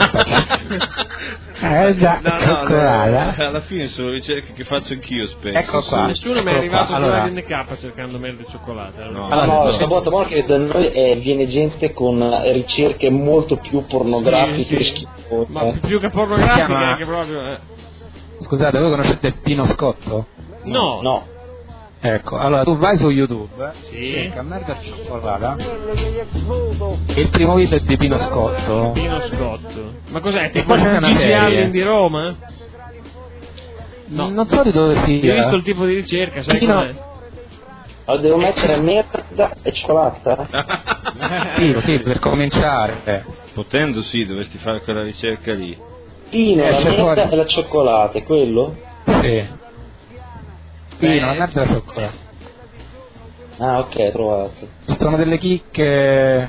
Cioccolata. Alla fine sono ricerche che faccio anch'io spesso. Ecco qua. Nessuno mi è arrivato sulla DNK cercando merda e cioccolata. No, stavolta che da noi viene gente con ricerche molto più pornografiche e schifose. Ma più che pornografiche anche proprio. Scusate, voi conoscete Pino Scotto? No. No. Ecco, allora tu vai su YouTube, Sì. cerca merda cioccolata, e il primo video è di Pino Scotto. Pino Scotto. Ma cos'è? Tipo poi c'è una Gigi serie. Allen di Roma? No. Non so di dove sia. Io ho visto il tipo di ricerca, sai Pino- com'è? Allora devo mettere merda e cioccolata? Sì, per cominciare. Potendo sì, dovresti fare quella ricerca lì. Pino, la Esce merda fuori. e la cioccolata, è quello? Sì. Pino, la merda e la cioccolata. Ah, ok, trovato. Sono delle chicche.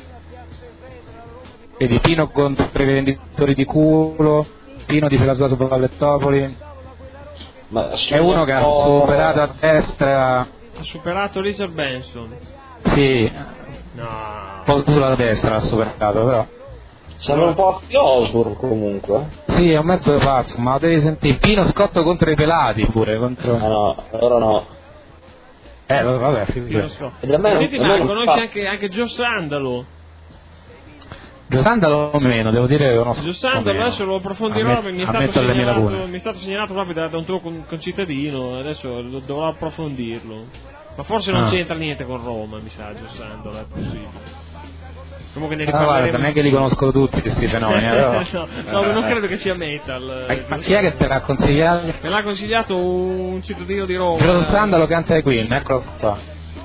Vedi, Pino contro i venditori di culo, Pino difende la sua su Pallettopoli. Ma È uno che ha superato a destra. Ha superato Richard Benson. Sì, No. un po' sulla destra l'ha superato, però. Sembra un po' Ozzy Osbourne comunque. Sì, è un mezzo pazzo, ma lo devi sentire. Pino Scotto contro i pelati pure, contro. Ah no, allora no. Vabbè, Pino figurati. Scotto. E da me Senti, non- ma non conosci fa- anche Joe Sandalo? Giosandalo o meno, devo dire che conosco. Joe Sandalo meno. adesso lo approfondirò, mi è stato ammetto le mie lacune. segnalato, mi è stato segnalato proprio da un tuo concittadino, adesso dovrò approfondirlo. Ma forse non Ah. c'entra niente con Roma, mi sa, Joe Sandalo, è possibile. Comunque ne Ah, guarda, riparleremo. non è che li conosco tutti questi fenomeni, però. no, non credo che sia metal. Ma chi è che te l'ha consigliato? Me l'ha consigliato un cittadino di Roma. Joe Sandalo canta i Queen, eccolo qua.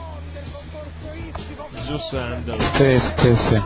Joe Sandalo. Sì.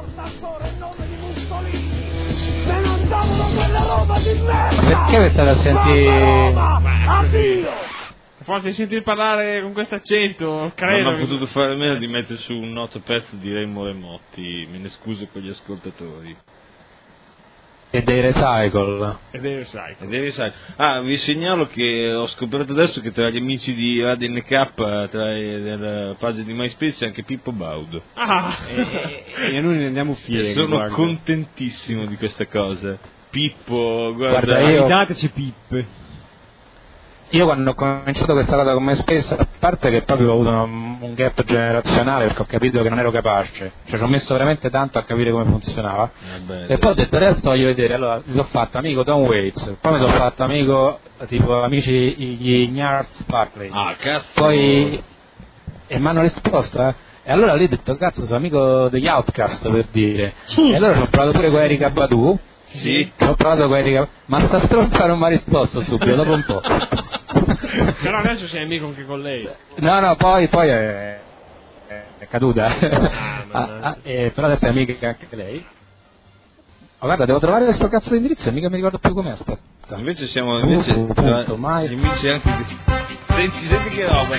Perché vi state a sentire? Forse sentir parlare con questo accento, credo. Non ho potuto fare a meno di mettere su un noto pezzo di Remo Motti, me ne scuso con gli ascoltatori. E dei Recycle. Ed è Recycle. Ah, vi segnalo che ho scoperto adesso che tra gli amici di Radio NK, nella pagina di MySpace, c'è anche Pippo Baudo. Ah! E noi ne andiamo fieri. E sono guarda. contentissimo di questa cosa. Pippo, Guarda, io- Dateci pippe. Io quando ho cominciato questa cosa con MySpace, a parte che proprio ho avuto un gap generazionale perché ho capito che non ero capace, cioè ci ho messo veramente tanto a capire come funzionava, e poi ho detto adesso voglio vedere, allora mi sono fatto amico Tom Waits, poi mi sono fatto amico tipo amici gli Gnarls Sparkley, cazzo, poi e mi hanno risposto, e allora lì ho detto cazzo sono amico degli Outcast per dire, e allora ci ho provato pure con Erika Badu. Sì. Ci ho provato con Erika, ma sta stronza non mi ha risposto subito, dopo un po'. Però adesso sei amico anche con lei. No, poi è caduta. Però adesso è amica anche lei. Oh, guarda, devo trovare questo cazzo di indirizzo e mica mi ricordo più com'è, aspetta. Invece siamo gli amici anche di... Senti che roba.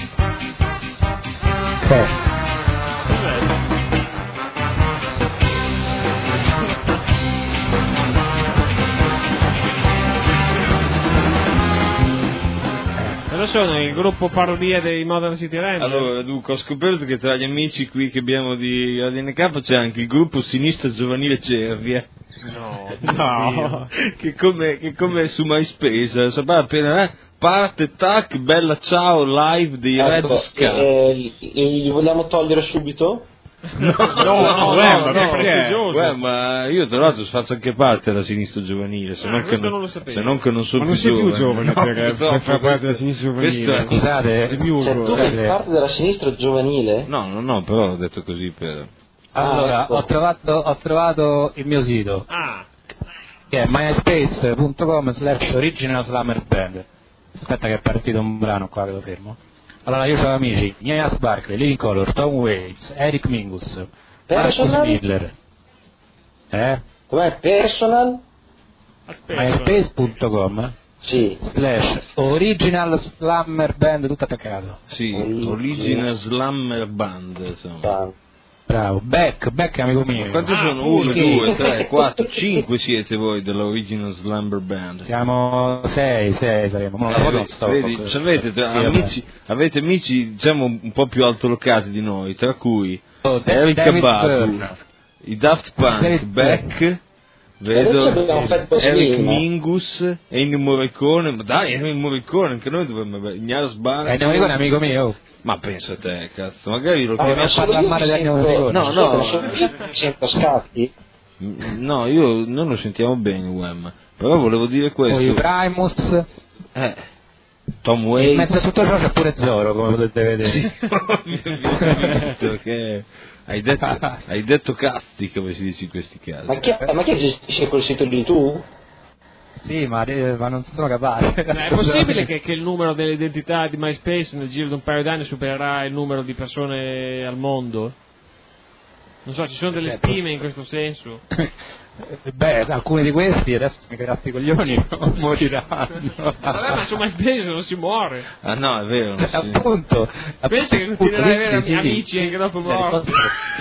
Cosa sono? Il gruppo parodia dei Modern City Rangers? Allora, dunque, ho scoperto che tra gli amici qui che abbiamo di Radio NK c'è anche il gruppo Sinistra Giovanile Cervia. No. che come su MySpace, sapeva appena parte, tac, bella ciao, live dei Red Ska. Li vogliamo togliere subito? No, ma io tra l'altro faccio anche parte della sinistra giovanile, se non che non sono Ma non più sei più giovane. giovane per fare parte della sinistra giovanile. Scusate, Cioè, tu fai parte della sinistra giovanile? No, però ho detto così per... allora, ecco. ho trovato il mio sito, che è myspace.com/original slammer band. Aspetta che è partito un brano qua che lo fermo. Allora, io ho amici, Gnarls Barkley, Living Color, Tom Waits, Eric Mingus, Marcus Miller. Com'è? Personal? myspace.com Sì. /original slammer band, tutto attaccato. Sì, Original Slammer Band, insomma. Bravo, Beck è amico mio. Quanti sono? 1, 2, 3, 4, 5 siete voi dell'Original Slammer Band. Siamo 6 saremo. Non la foto non sto. Vedi, avete amici diciamo un po' più altolocati di noi, tra cui Eric Badu, i Daft Punk, Beck, vedo Eric Mingus, Ennio Morricone, ma dai, Ennio Morricone, anche noi dovremmo avere Gnarls Barkley. Ennio Morricone è amico mio. Ma pensa a te, cazzo, magari lo chiamiamo a parlare male di Ennio Morricone. No, Sento scatti. No, io non lo sentiamo bene, Wem. Però volevo dire questo. Poi Primus. Tom Waits. In mezzo a tutto ciò c'è pure Zoro, come potete vedere. Sì, visto che hai detto casti, come si dice in questi casi. Ma chi gestisce quel sito lì, tu? Sì, ma non sono capace. È possibile che il numero delle identità di MySpace nel giro di un paio d'anni supererà il numero di persone al mondo? Non so, ci sono delle stime in questo senso? Beh, alcuni di questi adesso mi cagati i coglioni moriranno. Vabbè, ma su MySpace non si muore. Ah no, è vero. Sì. Appunto. Pensi che continuerai ad avere amici anche dopo morti?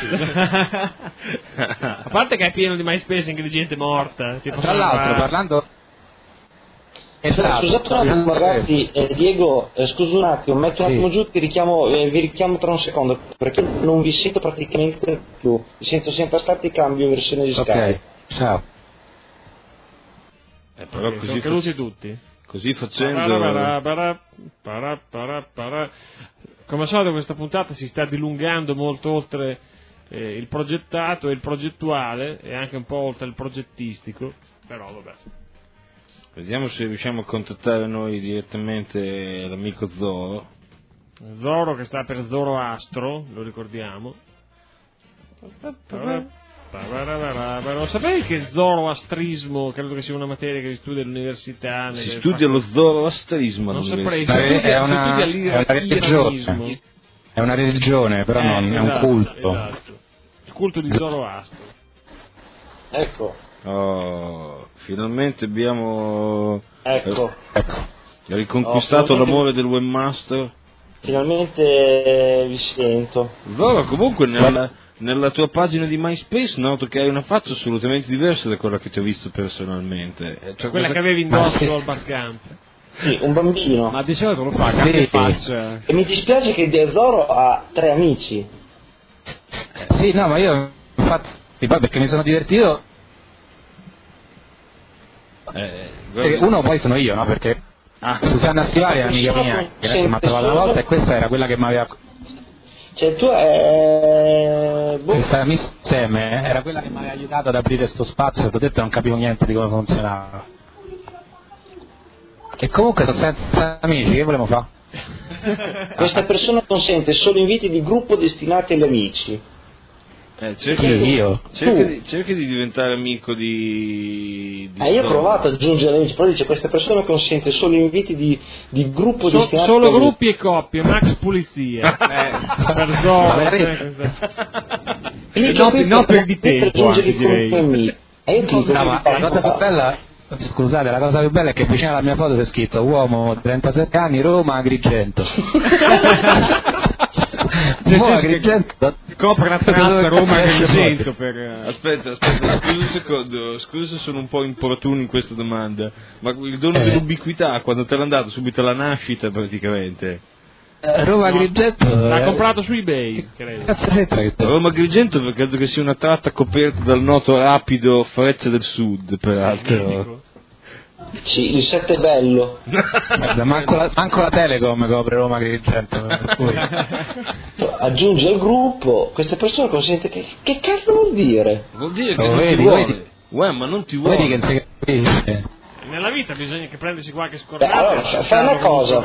A parte che è pieno di MySpace anche di gente morta. Tra l'altro, parlando... Scusate un attimo ragazzi, Diego, scusa un attimo, metto un attimo giù, vi richiamo tra un secondo, perché non vi sento praticamente più, vi sento sempre stati, cambio versione di Skype. Ok, ciao. Però così sono caduti tutti. Così facendo... Come al solito questa puntata si sta dilungando molto oltre il progettato e il progettuale e anche un po' oltre il progettistico, però vabbè. Vediamo se riusciamo a contattare noi direttamente l'amico Zoro. Zoro, che sta per Zoroastro, lo ricordiamo. Lo sapevi che Zoroastrismo credo che sia una materia che si studia all'università? Si studia lo Zoroastrismo. Non saprei, è una religione. È una religione, però non è un culto. Esatto. Il culto di Zoroastro. Ecco. Oh, finalmente abbiamo riconquistato l'amore del webmaster. Finalmente vi sento. Zoro, comunque nella tua pagina di MySpace noto che hai una faccia assolutamente diversa da quella che ti ho visto personalmente. Cioè quella che avevi indosso al barcamp. Sì, un bambino. Ma di solito lo fa, che faccia. E mi dispiace che Zoro ha 3 amici. Sì, no, ma io infatti perché mi sono divertito. Uno poi sono io, no? Perché Susanna Stivali è amica mia che mi ha trovato una volta e questa era quella che mi aveva... Cioè tu questa Miss Sam era quella che mi aveva aiutato ad aprire sto spazio e ti ho detto non capivo niente di come funzionava. E comunque sono senza amici, che volevo fare? Questa persona consente solo inviti di gruppo destinati agli amici. Cerca di diventare amico di io ho provato ad aggiungere amici, però dice questa persona consente solo inviti di gruppo destinati solo gruppi e coppie, Max Pulizia. Per Zoro. No, per di tempo, direi. La cosa più bella, scusate, la cosa più bella è che vicino alla mia foto c'è scritto uomo 37 anni, Roma, Agrigento. Agrigento copre una tratta Roma Agrigento per... Aspetta, scusa un secondo, scusa se sono un po' importuno in questa domanda, ma il dono dell'ubiquità quando te l'ha dato subito alla nascita praticamente? Roma Agrigento l'ha comprato su eBay, credo. Roma Agrigento credo che sia una tratta coperta dal noto rapido Freccia del Sud, peraltro. Sì, il 7 è bello. Manco la Telecom copre Roma Agrigento. Aggiunge al gruppo, questa persona consente che cazzo vuol dire? Vuol dire che non ti vuole. Uè, ma non ti vuole. Vedi che non si capisce. Nella vita bisogna che prendersi qualche scorretta. Allora, fai una cosa.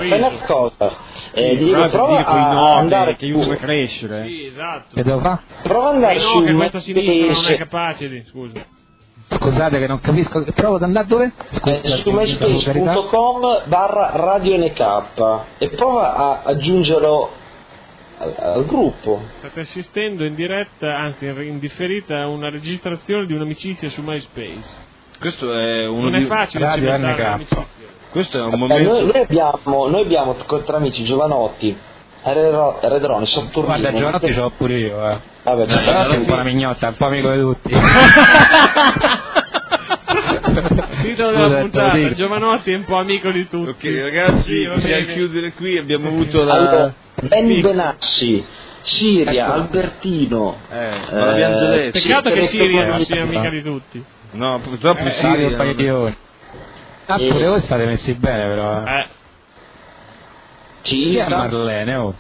Prova a andare che aiuta a crescere. Sì, esatto. Che devo fare? Prova ad andare su che questa sinistra non è capace di, scusa. Scusate che non capisco, provo ad andare dove? Su myspace.com/radionk e prova a aggiungerlo al gruppo. State assistendo in diretta, anzi in differita, a una registrazione di un'amicizia su MySpace. Questo è uno non è facile Radio NK. Questo è un momento. Noi abbiamo tra amici Giovanotti, Redroni, Sotturnino. Guarda, Giovanotti ce l'ho pure io, Vabbè, Giovanotti è un po' una mignotta, un po' amico di tutti. Titolo della puntata, Giovanotti è un po' amico di tutti. Ok ragazzi, possiamo chiudere qui, abbiamo avuto la... Benny Benassi, Siria, Albertino, peccato che Siria non sia amica di tutti. No, purtroppo Siria pure voi state messi bene però. Chi è Marlene?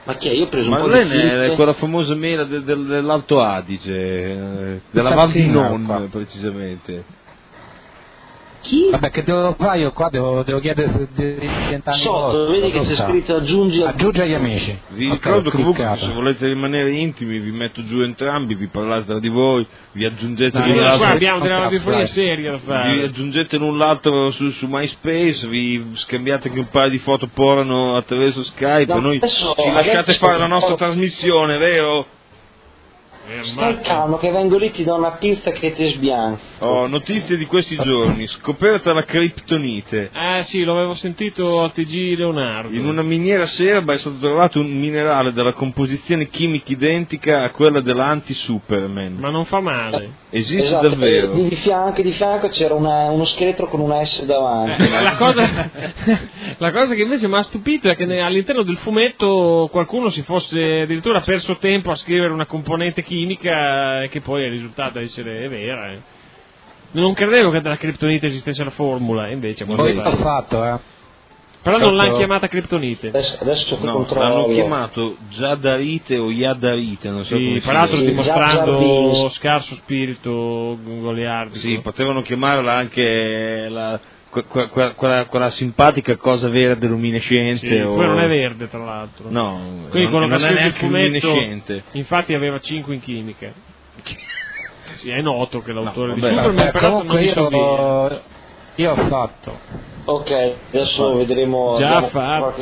Ma chi è? Io ho preso un po' di Marlene è quella famosa mela dell'Alto Adige, della Val di Non, precisamente. Chi? Vabbè, che devo fare io qua? Devo chiedere se di 20 anni. Sotto, vedi che c'è scritto aggiungi agli amici. Vi ricordo comunque che se volete rimanere intimi vi metto giù entrambi, vi parlate tra di voi, vi aggiungete l'un l'altro. Qua abbiamo delle radiofonie serie da fare. Vi aggiungete l'un l'altro su MySpace, vi scambiate anche un paio di foto porno attraverso Skype, no, noi ci lasciate fare la nostra trasmissione, vero? Stai calmo che vengo lì, ti do una pista che ti sbianca. Oh, notizie di questi giorni, scoperta la criptonite. Sì, lo avevo sentito al TG Leonardo. In una miniera serba è stato trovato un minerale dalla composizione chimica identica a quella dell'anti-Superman. Ma non fa male. Esiste esatto, davvero. E di fianco c'era uno scheletro con una S davanti. La cosa che invece mi ha stupito è che all'interno del fumetto qualcuno si fosse addirittura perso tempo a scrivere una componente chimica che poi è risultata essere vera. Non credevo che della criptonite esistesse la formula, invece poi l'ho fatto, Però non l'hanno chiamata criptonite. Adesso no, l'hanno chiamato Giadarite o Iadarite, non so come si peraltro dimostrando scarso spirito goliardico. Sì, potevano chiamarla anche quella simpatica cosa verde luminescente. Sì, poi non è verde, tra l'altro. No, quindi quello non che è neanche luminescente. Infatti aveva 5 in chimica. Sì, è noto che l'autore di Superman comunque io ho fatto. Ok, adesso vedremo. Già fatto.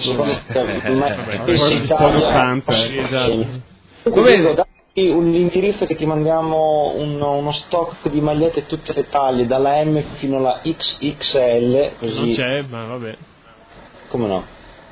Un indirizzo che ti mandiamo uno stock di magliette tutte le taglie dalla M fino alla XXL, così. Non c'è, ma vabbè. Come no?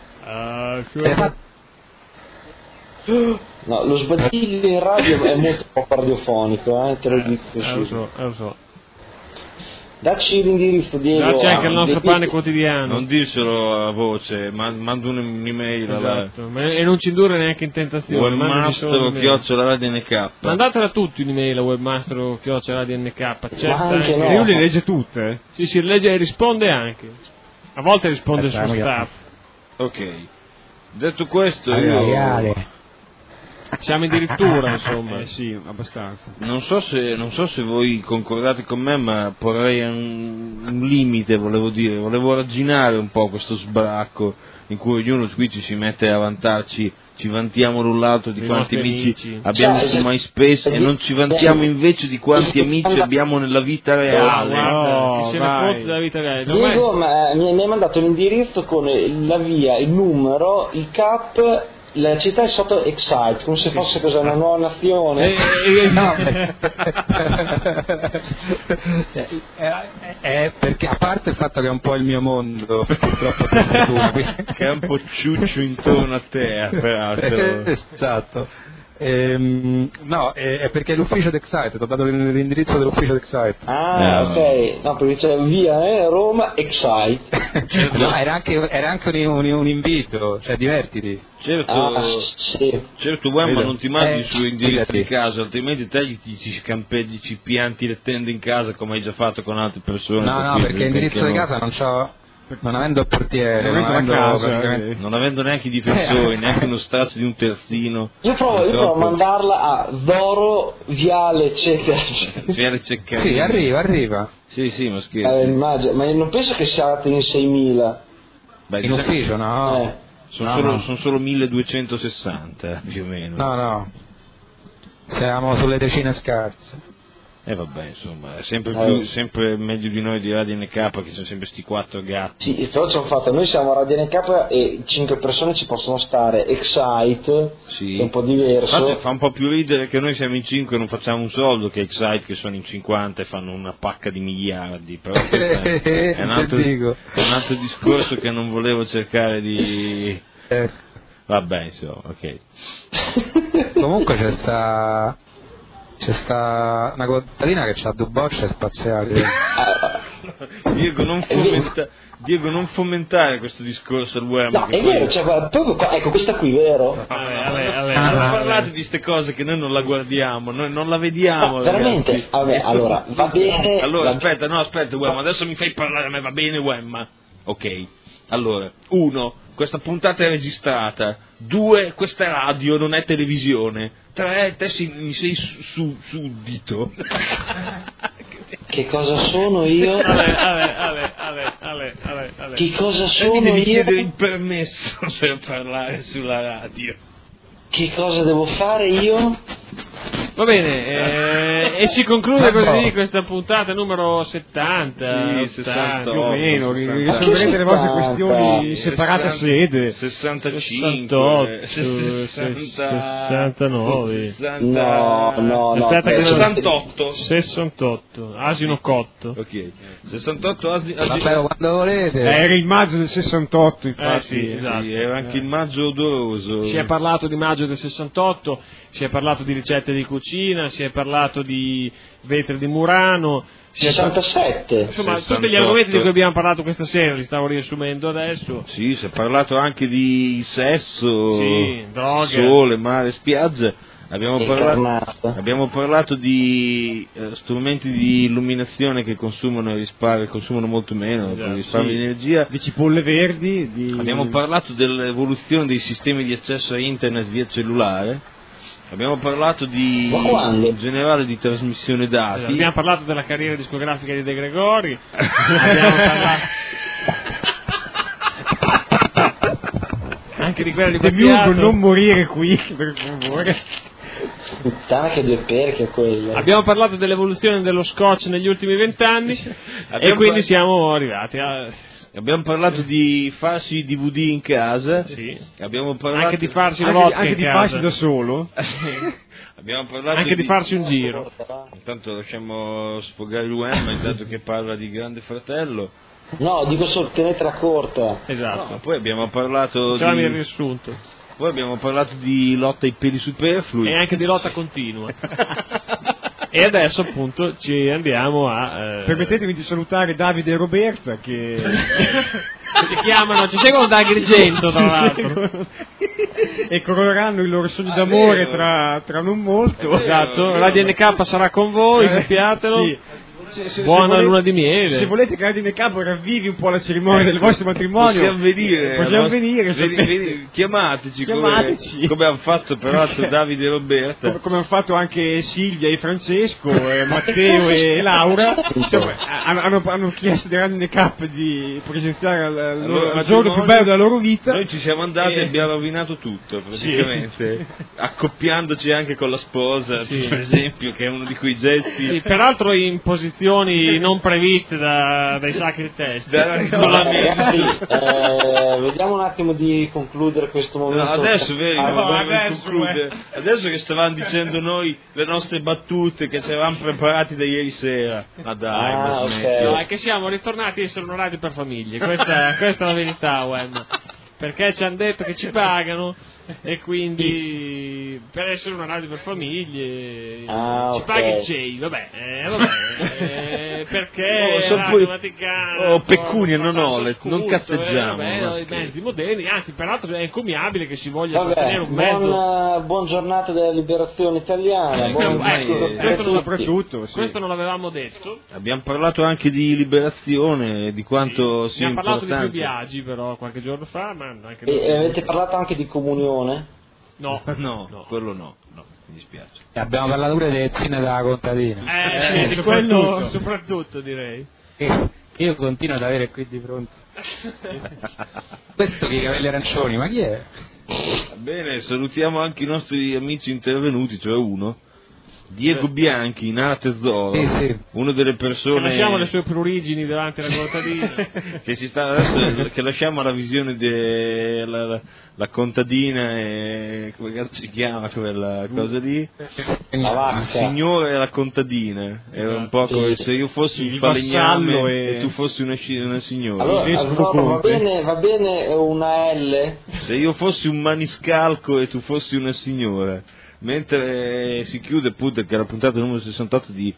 No, lo sbadiglio in radio è molto poco radiofonico, te lo dico così. Lo so. Dacci l'indirizzo, Diego. Dacci anche il nostro pane quotidiano. Non dirselo a voce, mando un'email. Esatto. E non ci indurre neanche in tentazione. Webmaster@radioNK. Mandatela a tutti un'email a webmaster@radioNK. Certo, io li legge tutte. Sì, legge e risponde anche. A volte risponde il suo staff. Ok. Detto questo, io... Siamo addirittura, insomma. Sì, abbastanza. Non so se voi concordate con me, ma porrei un limite, volevo arginare un po' questo sbracco in cui ognuno qui ci si mette a vantarci, ci vantiamo l'un l'altro di quanti amici abbiamo su MySpace e non ci vantiamo invece di quanti amici abbiamo nella vita reale. Chi se ne fotte della vita reale. Diego mi hai mandato l'indirizzo con la via, il numero, il cap. La città è sotto Excite, come se fosse una nuova nazione. Perché a parte il fatto che è un po' il mio mondo, purtroppo che è un po' ciuccio intorno a te, peraltro. Esatto. No, è perché è l'ufficio d'Excite, ti ho dato l'indirizzo dell'ufficio d'Excite. Ok, no, perché c'è via Roma Excite. No, era anche un invito, cioè divertiti. Certo, ma non ti mandi su indirizzo di casa, altrimenti te ci scampeggi, ci pianti le tende in casa come hai già fatto con altre persone. No, perché l'indirizzo di casa non c'ho. Non avendo il portiere, non avendo neanche i difensori, neanche uno strato di un terzino. Io provo a mandarla a Zoro, Viale Ceccarini. Viale Ceccarini. Sì, arriva. Sì, ma scherzo. Ma non penso che siate in 6.000. In ufficio, no. Sono solo 1260, più o meno. No. Siamo sulle decine scarse. Vabbè, insomma, è sempre meglio di noi di Radio NK, che sono sempre sti 4 gatti. Sì, però ci hanno fatto, noi siamo Radio NK e 5 persone ci possono stare. Excite, che è un po' diverso. Infatti fa un po' più ridere che noi siamo in 5 e non facciamo un soldo, che Excite che sono in 50 e fanno una pacca di miliardi. Però è un altro discorso che non volevo cercare di... Vabbè, insomma, ok. Comunque c'è sta una contadina che ha 2 bocce spaziali. Diego, non fomentare questo discorso al web. No, è vero, ecco questa qui, vero? Parlate di queste cose che noi non la guardiamo, noi non la vediamo. No, veramente? Allora, va bene. Allora, aspetta, Wemma, adesso mi fai parlare a me, va bene, Wemma? Ok. Allora, 1, questa puntata è registrata. 2, questa è radio, non è televisione. 3, te mi sei suddito. Che cosa sono io? Ale. Che cosa sono mi devi io? chiedere il permesso per parlare sulla radio. Che cosa devo fare io? Va bene, e si conclude così questa puntata numero 70, sì, 60 più o meno, risolverete le vostre questioni in separata sede. 65, 69, no, aspetta, 68, asino cotto. Ok, 68 asino. Vabbè, quando volete. Era il maggio del 68, infatti. Sì, esatto. Sì, era anche il maggio odoroso. Si è parlato di maggio del 68, si è parlato di ricette di cucina, si è parlato di vetri di Murano, 67. Insomma, 68. tutti gli argomenti di cui abbiamo parlato questa sera li stavo riassumendo adesso. Sì, si è parlato anche di sesso, droga, sole, mare, spiaggia. Abbiamo parlato di strumenti di illuminazione che consumano molto meno, risparmio di energia. Di cipolle verdi. Abbiamo parlato dell'evoluzione dei sistemi di accesso a internet via cellulare. Abbiamo parlato in generale di trasmissione dati. Abbiamo parlato della carriera discografica di De Gregori. Abbiamo parlato anche di quella di Battiato. Non morire qui, per favore. Puttana che due perche quelle. Abbiamo parlato dell'evoluzione dello scotch negli ultimi 20 anni e quindi siamo arrivati a... Abbiamo parlato di farsi i DVD in casa, abbiamo parlato anche di farsi la vodka anche in di casa. farsi da solo. Abbiamo parlato anche di farsi un giro. Intanto lasciamo sfogare l'UM intanto che parla di Grande Fratello. No, dico solo tenetela corta. Esatto. No, poi abbiamo parlato il riassunto. Poi abbiamo parlato di lotta ai peli superflui e anche di lotta continua. E adesso appunto ci andiamo a... Permettetemi di salutare Davide e Roberta che si chiamano, ci seguono da Agrigento tra l'altro. E coroneranno il loro sogno d'amore tra non molto. Esatto, Radio NK sarà con voi, sappiatelo. Sì. Buona luna di miele. Se volete che Radio NK ravvivi un po' la cerimonia del vostro matrimonio, possiamo venire. Chiamateci. Come hanno fatto peraltro Davide e Roberta, come hanno fatto anche Silvia e Francesco, Matteo e Laura. Insomma, hanno chiesto di Radio NK di presenziare il giorno più bello della loro vita. Noi ci siamo andati e abbiamo rovinato tutto praticamente, accoppiandoci anche con la sposa, per esempio, che è uno di quei gesti. Sì, peraltro in posizioni non previste dai sacri testi. Vediamo un attimo di concludere questo momento. Adesso che stavamo dicendo noi le nostre battute che ci avevamo preparati da ieri sera. Ma dai, no, è che siamo ritornati a essere una radio per famiglie. Questa è la verità, UM. Perché ci hanno detto che ci pagano e quindi per essere una radio per famiglie ci paga il CEI, perché Radio Vaticano pecunia non non cazzeggiamo, i mezzi moderni, anzi peraltro è encomiabile che si voglia sostenere un mezzo. Buon giornata della liberazione italiana, questo non l'avevamo detto. Abbiamo parlato anche di liberazione, di quanto sia importante. Abbiamo parlato di più viaggi però qualche giorno fa, ma anche e avete parlato anche di comunione? No, quello no, mi dispiace. Abbiamo parlato pure delle zine della contadina. Soprattutto direi. Io continuo ad avere qui di fronte questo che i capelli arancioni, ma chi è? Bene, salutiamo anche i nostri amici intervenuti, cioè uno Diego Bianchi, Nara Tesoro, una delle persone che lasciamo le sue prurigini davanti alla contadina che si sta adesso, che lasciamo alla visione della contadina e come cazzo si chiama quella cosa lì, il signore e la contadina, era un po' come se io fossi un falegname e tu fossi una signora. Allora va bene una L? Se io fossi un maniscalco e tu fossi una signora. Mentre si chiude appunto che è la puntata numero 68 di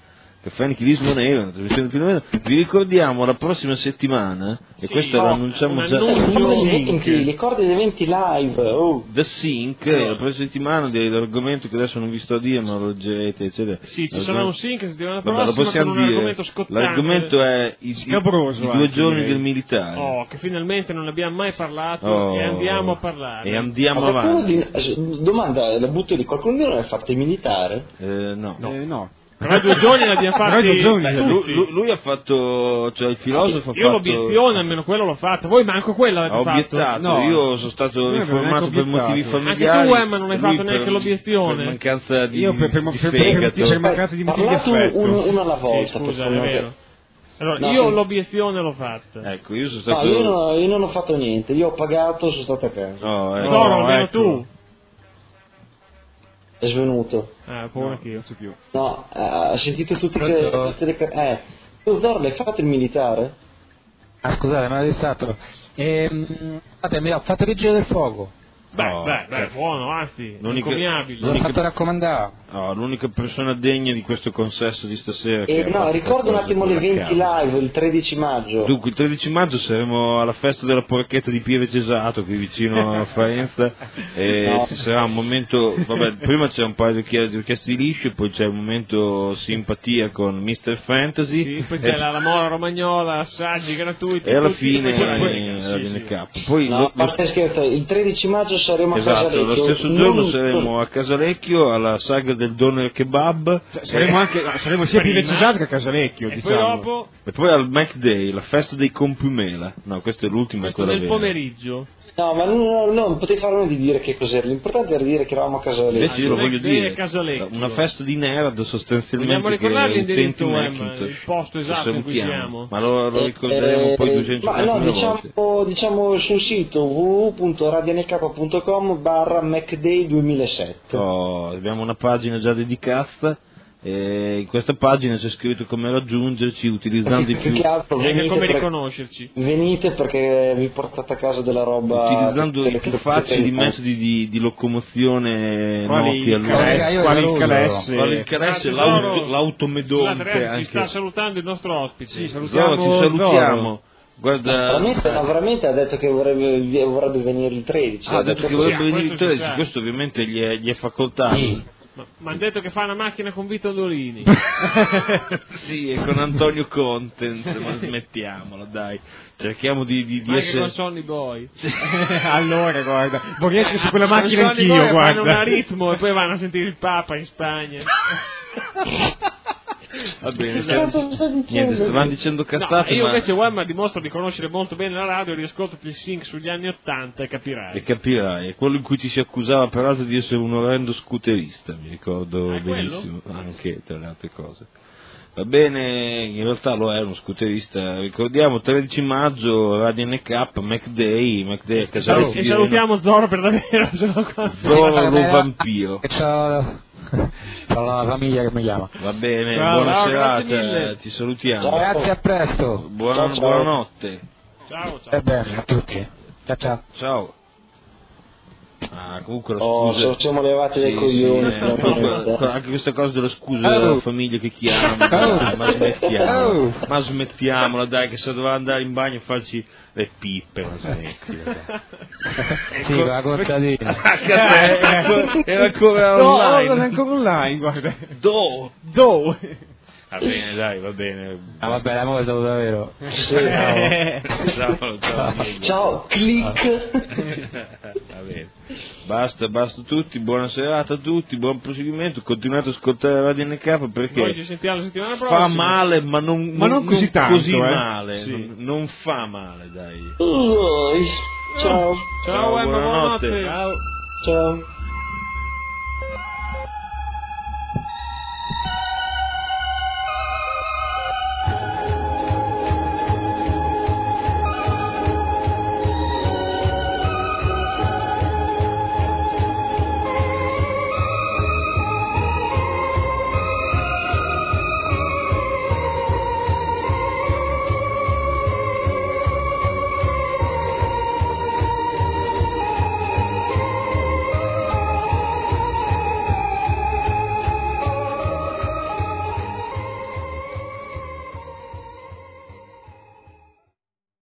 Caffè Nichilismo Nero, una trasmissione di Filomeno. Vi ricordiamo la prossima settimana, e questo lo annunciamo già. Ricordi gli eventi live. The Sync, la prossima settimana dell'argomento che adesso non vi sto a dire, ma lo leggerete, eccetera. Sì, ci sarà un Sync settimana prossima, lo possiamo con un dire. argomento scottante. L'argomento è i 2 giorni del militare. Oh, che finalmente non ne abbiamo mai parlato e andiamo a parlare. E andiamo avanti. Domanda, la butto di qualcuno di noi ha fatto il militare? No. Però 2 giorni l'abbiamo fatti. Lui ha fatto, cioè il filosofo ha io fatto. l'obiezione, almeno quello l'ho fatto. Voi manco quella avete fatto. Ho obiettato, No. Io sono stato informato per motivi familiari. Anche tu, Emma, non hai fatto neanche l'obiezione. Per mancanza di fegato. Per mancanza di motivi di affetto. Uno alla volta. Sì, scusa, è vero. Allora, No, io l'obiezione l'ho fatta. Ecco, io sono stato. Io non ho fatto niente, io ho pagato, sono stato a casa. Almeno tu. È svenuto. Pure anch'io. Non so più. No, ha sentito tutte le. Tu, Dor, l'hai fatto il militare? Scusate, me l'ha distratto. Fate vigile del fuoco. Beh, buono, anzi, encomiabile. L'ho fatto raccomandare. No, l'unica persona degna di questo consesso di stasera. Ricordo un attimo gli eventi live, il 13 maggio. Dunque, il 13 maggio saremo alla festa della porchetta di Pieve Cesato, qui vicino a Faenza, e ci sarà un momento, prima c'è un paio di orchestre di liscio, poi c'è un momento simpatia con Mr. Fantasy. Sì, poi c'è la Mora Romagnola, assaggi gratuiti. E alla fine la NK. Poi a parte scherzo, il 13 maggio saremo a Casalecchio. Lo stesso giorno saremo a Casalecchio alla saga del Doner Kebab. Saremo sia Pieve Cesato che a Casalecchio, diciamo. E poi al Mac Day, la festa dei compumela. No, questa è l'ultima, questo quella del pomeriggio. No, ma non potevi farlo di dire che cos'era, l'importante era dire che eravamo a Casalecchio. Invece io lo voglio dire, una festa di nerd sostanzialmente. Vogliamo ricordare l'indirizzo web, Macintosh. il posto esatto in cui siamo. Ma lo ricorderemo poi 250 volte. Diciamo sul sito www.radiank.com/MacDay 2007. Abbiamo una pagina già dedicata. In questa pagina c'è scritto come raggiungerci utilizzando i più come riconoscerci. Venite perché vi portate a casa della roba utilizzando i più facili metodi di locomozione noti a lui, quali il Calesse, l'automedonte. Ci sta salutando il nostro ospite. Ci salutiamo. Guarda, veramente ha detto che vorrebbe venire il 13. Ha detto che vorrebbe venire il 13, questo ovviamente gli è facoltato. Ma hanno detto che fa una macchina con Vito Andolini. Sì, e con Antonio Content, ma smettiamola, dai. Cerchiamo di anche essere. Con Sonny Boy. Allora, guarda, vorrei essere su quella macchina anch'io, guarda. Fanno un aritmo e poi vanno a sentire il Papa in Spagna. Va bene, niente, stavano dicendo cazzate. Io invece Wemma dimostro di conoscere molto bene la radio, riascoltati il sync sugli anni '80 e capirai. È quello in cui ci si accusava peraltro di essere un orrendo scooterista, mi ricordo benissimo, anche tra le altre cose. Va bene, in realtà lo è uno scooterista, ricordiamo 13 maggio, Radio NK, Mac Day a Casalecchio. E salutiamo Zoro per davvero, Zoro lo vampiro. Ciao la famiglia che mi chiama. Va bene, buona serata, ti salutiamo. Grazie, a presto. Buonanotte. Ciao. Bene, a tutti. Ciao. Comunque la scusa. Siamo levati dai coglioni. Anche questa cosa della scusa della famiglia che chiama. Ma smettiamola, dai, che se doveva andare in bagno a farci le pippe, la smettila. Sì, la contadina. Era ancora online. No, non è ancora online, guarda. Do. Va bene, dai, va bene. Va bene, amore, saluto davvero. Ciao, click. Va bene. Basta tutti, buona serata a tutti, buon proseguimento, continuate ad ascoltare Radio NK perché noi ci sentiamo la settimana prossima. Fa male, ma non così tanto, così male, sì. non fa male, dai. Ciao. Ciao, buonanotte. Ciao.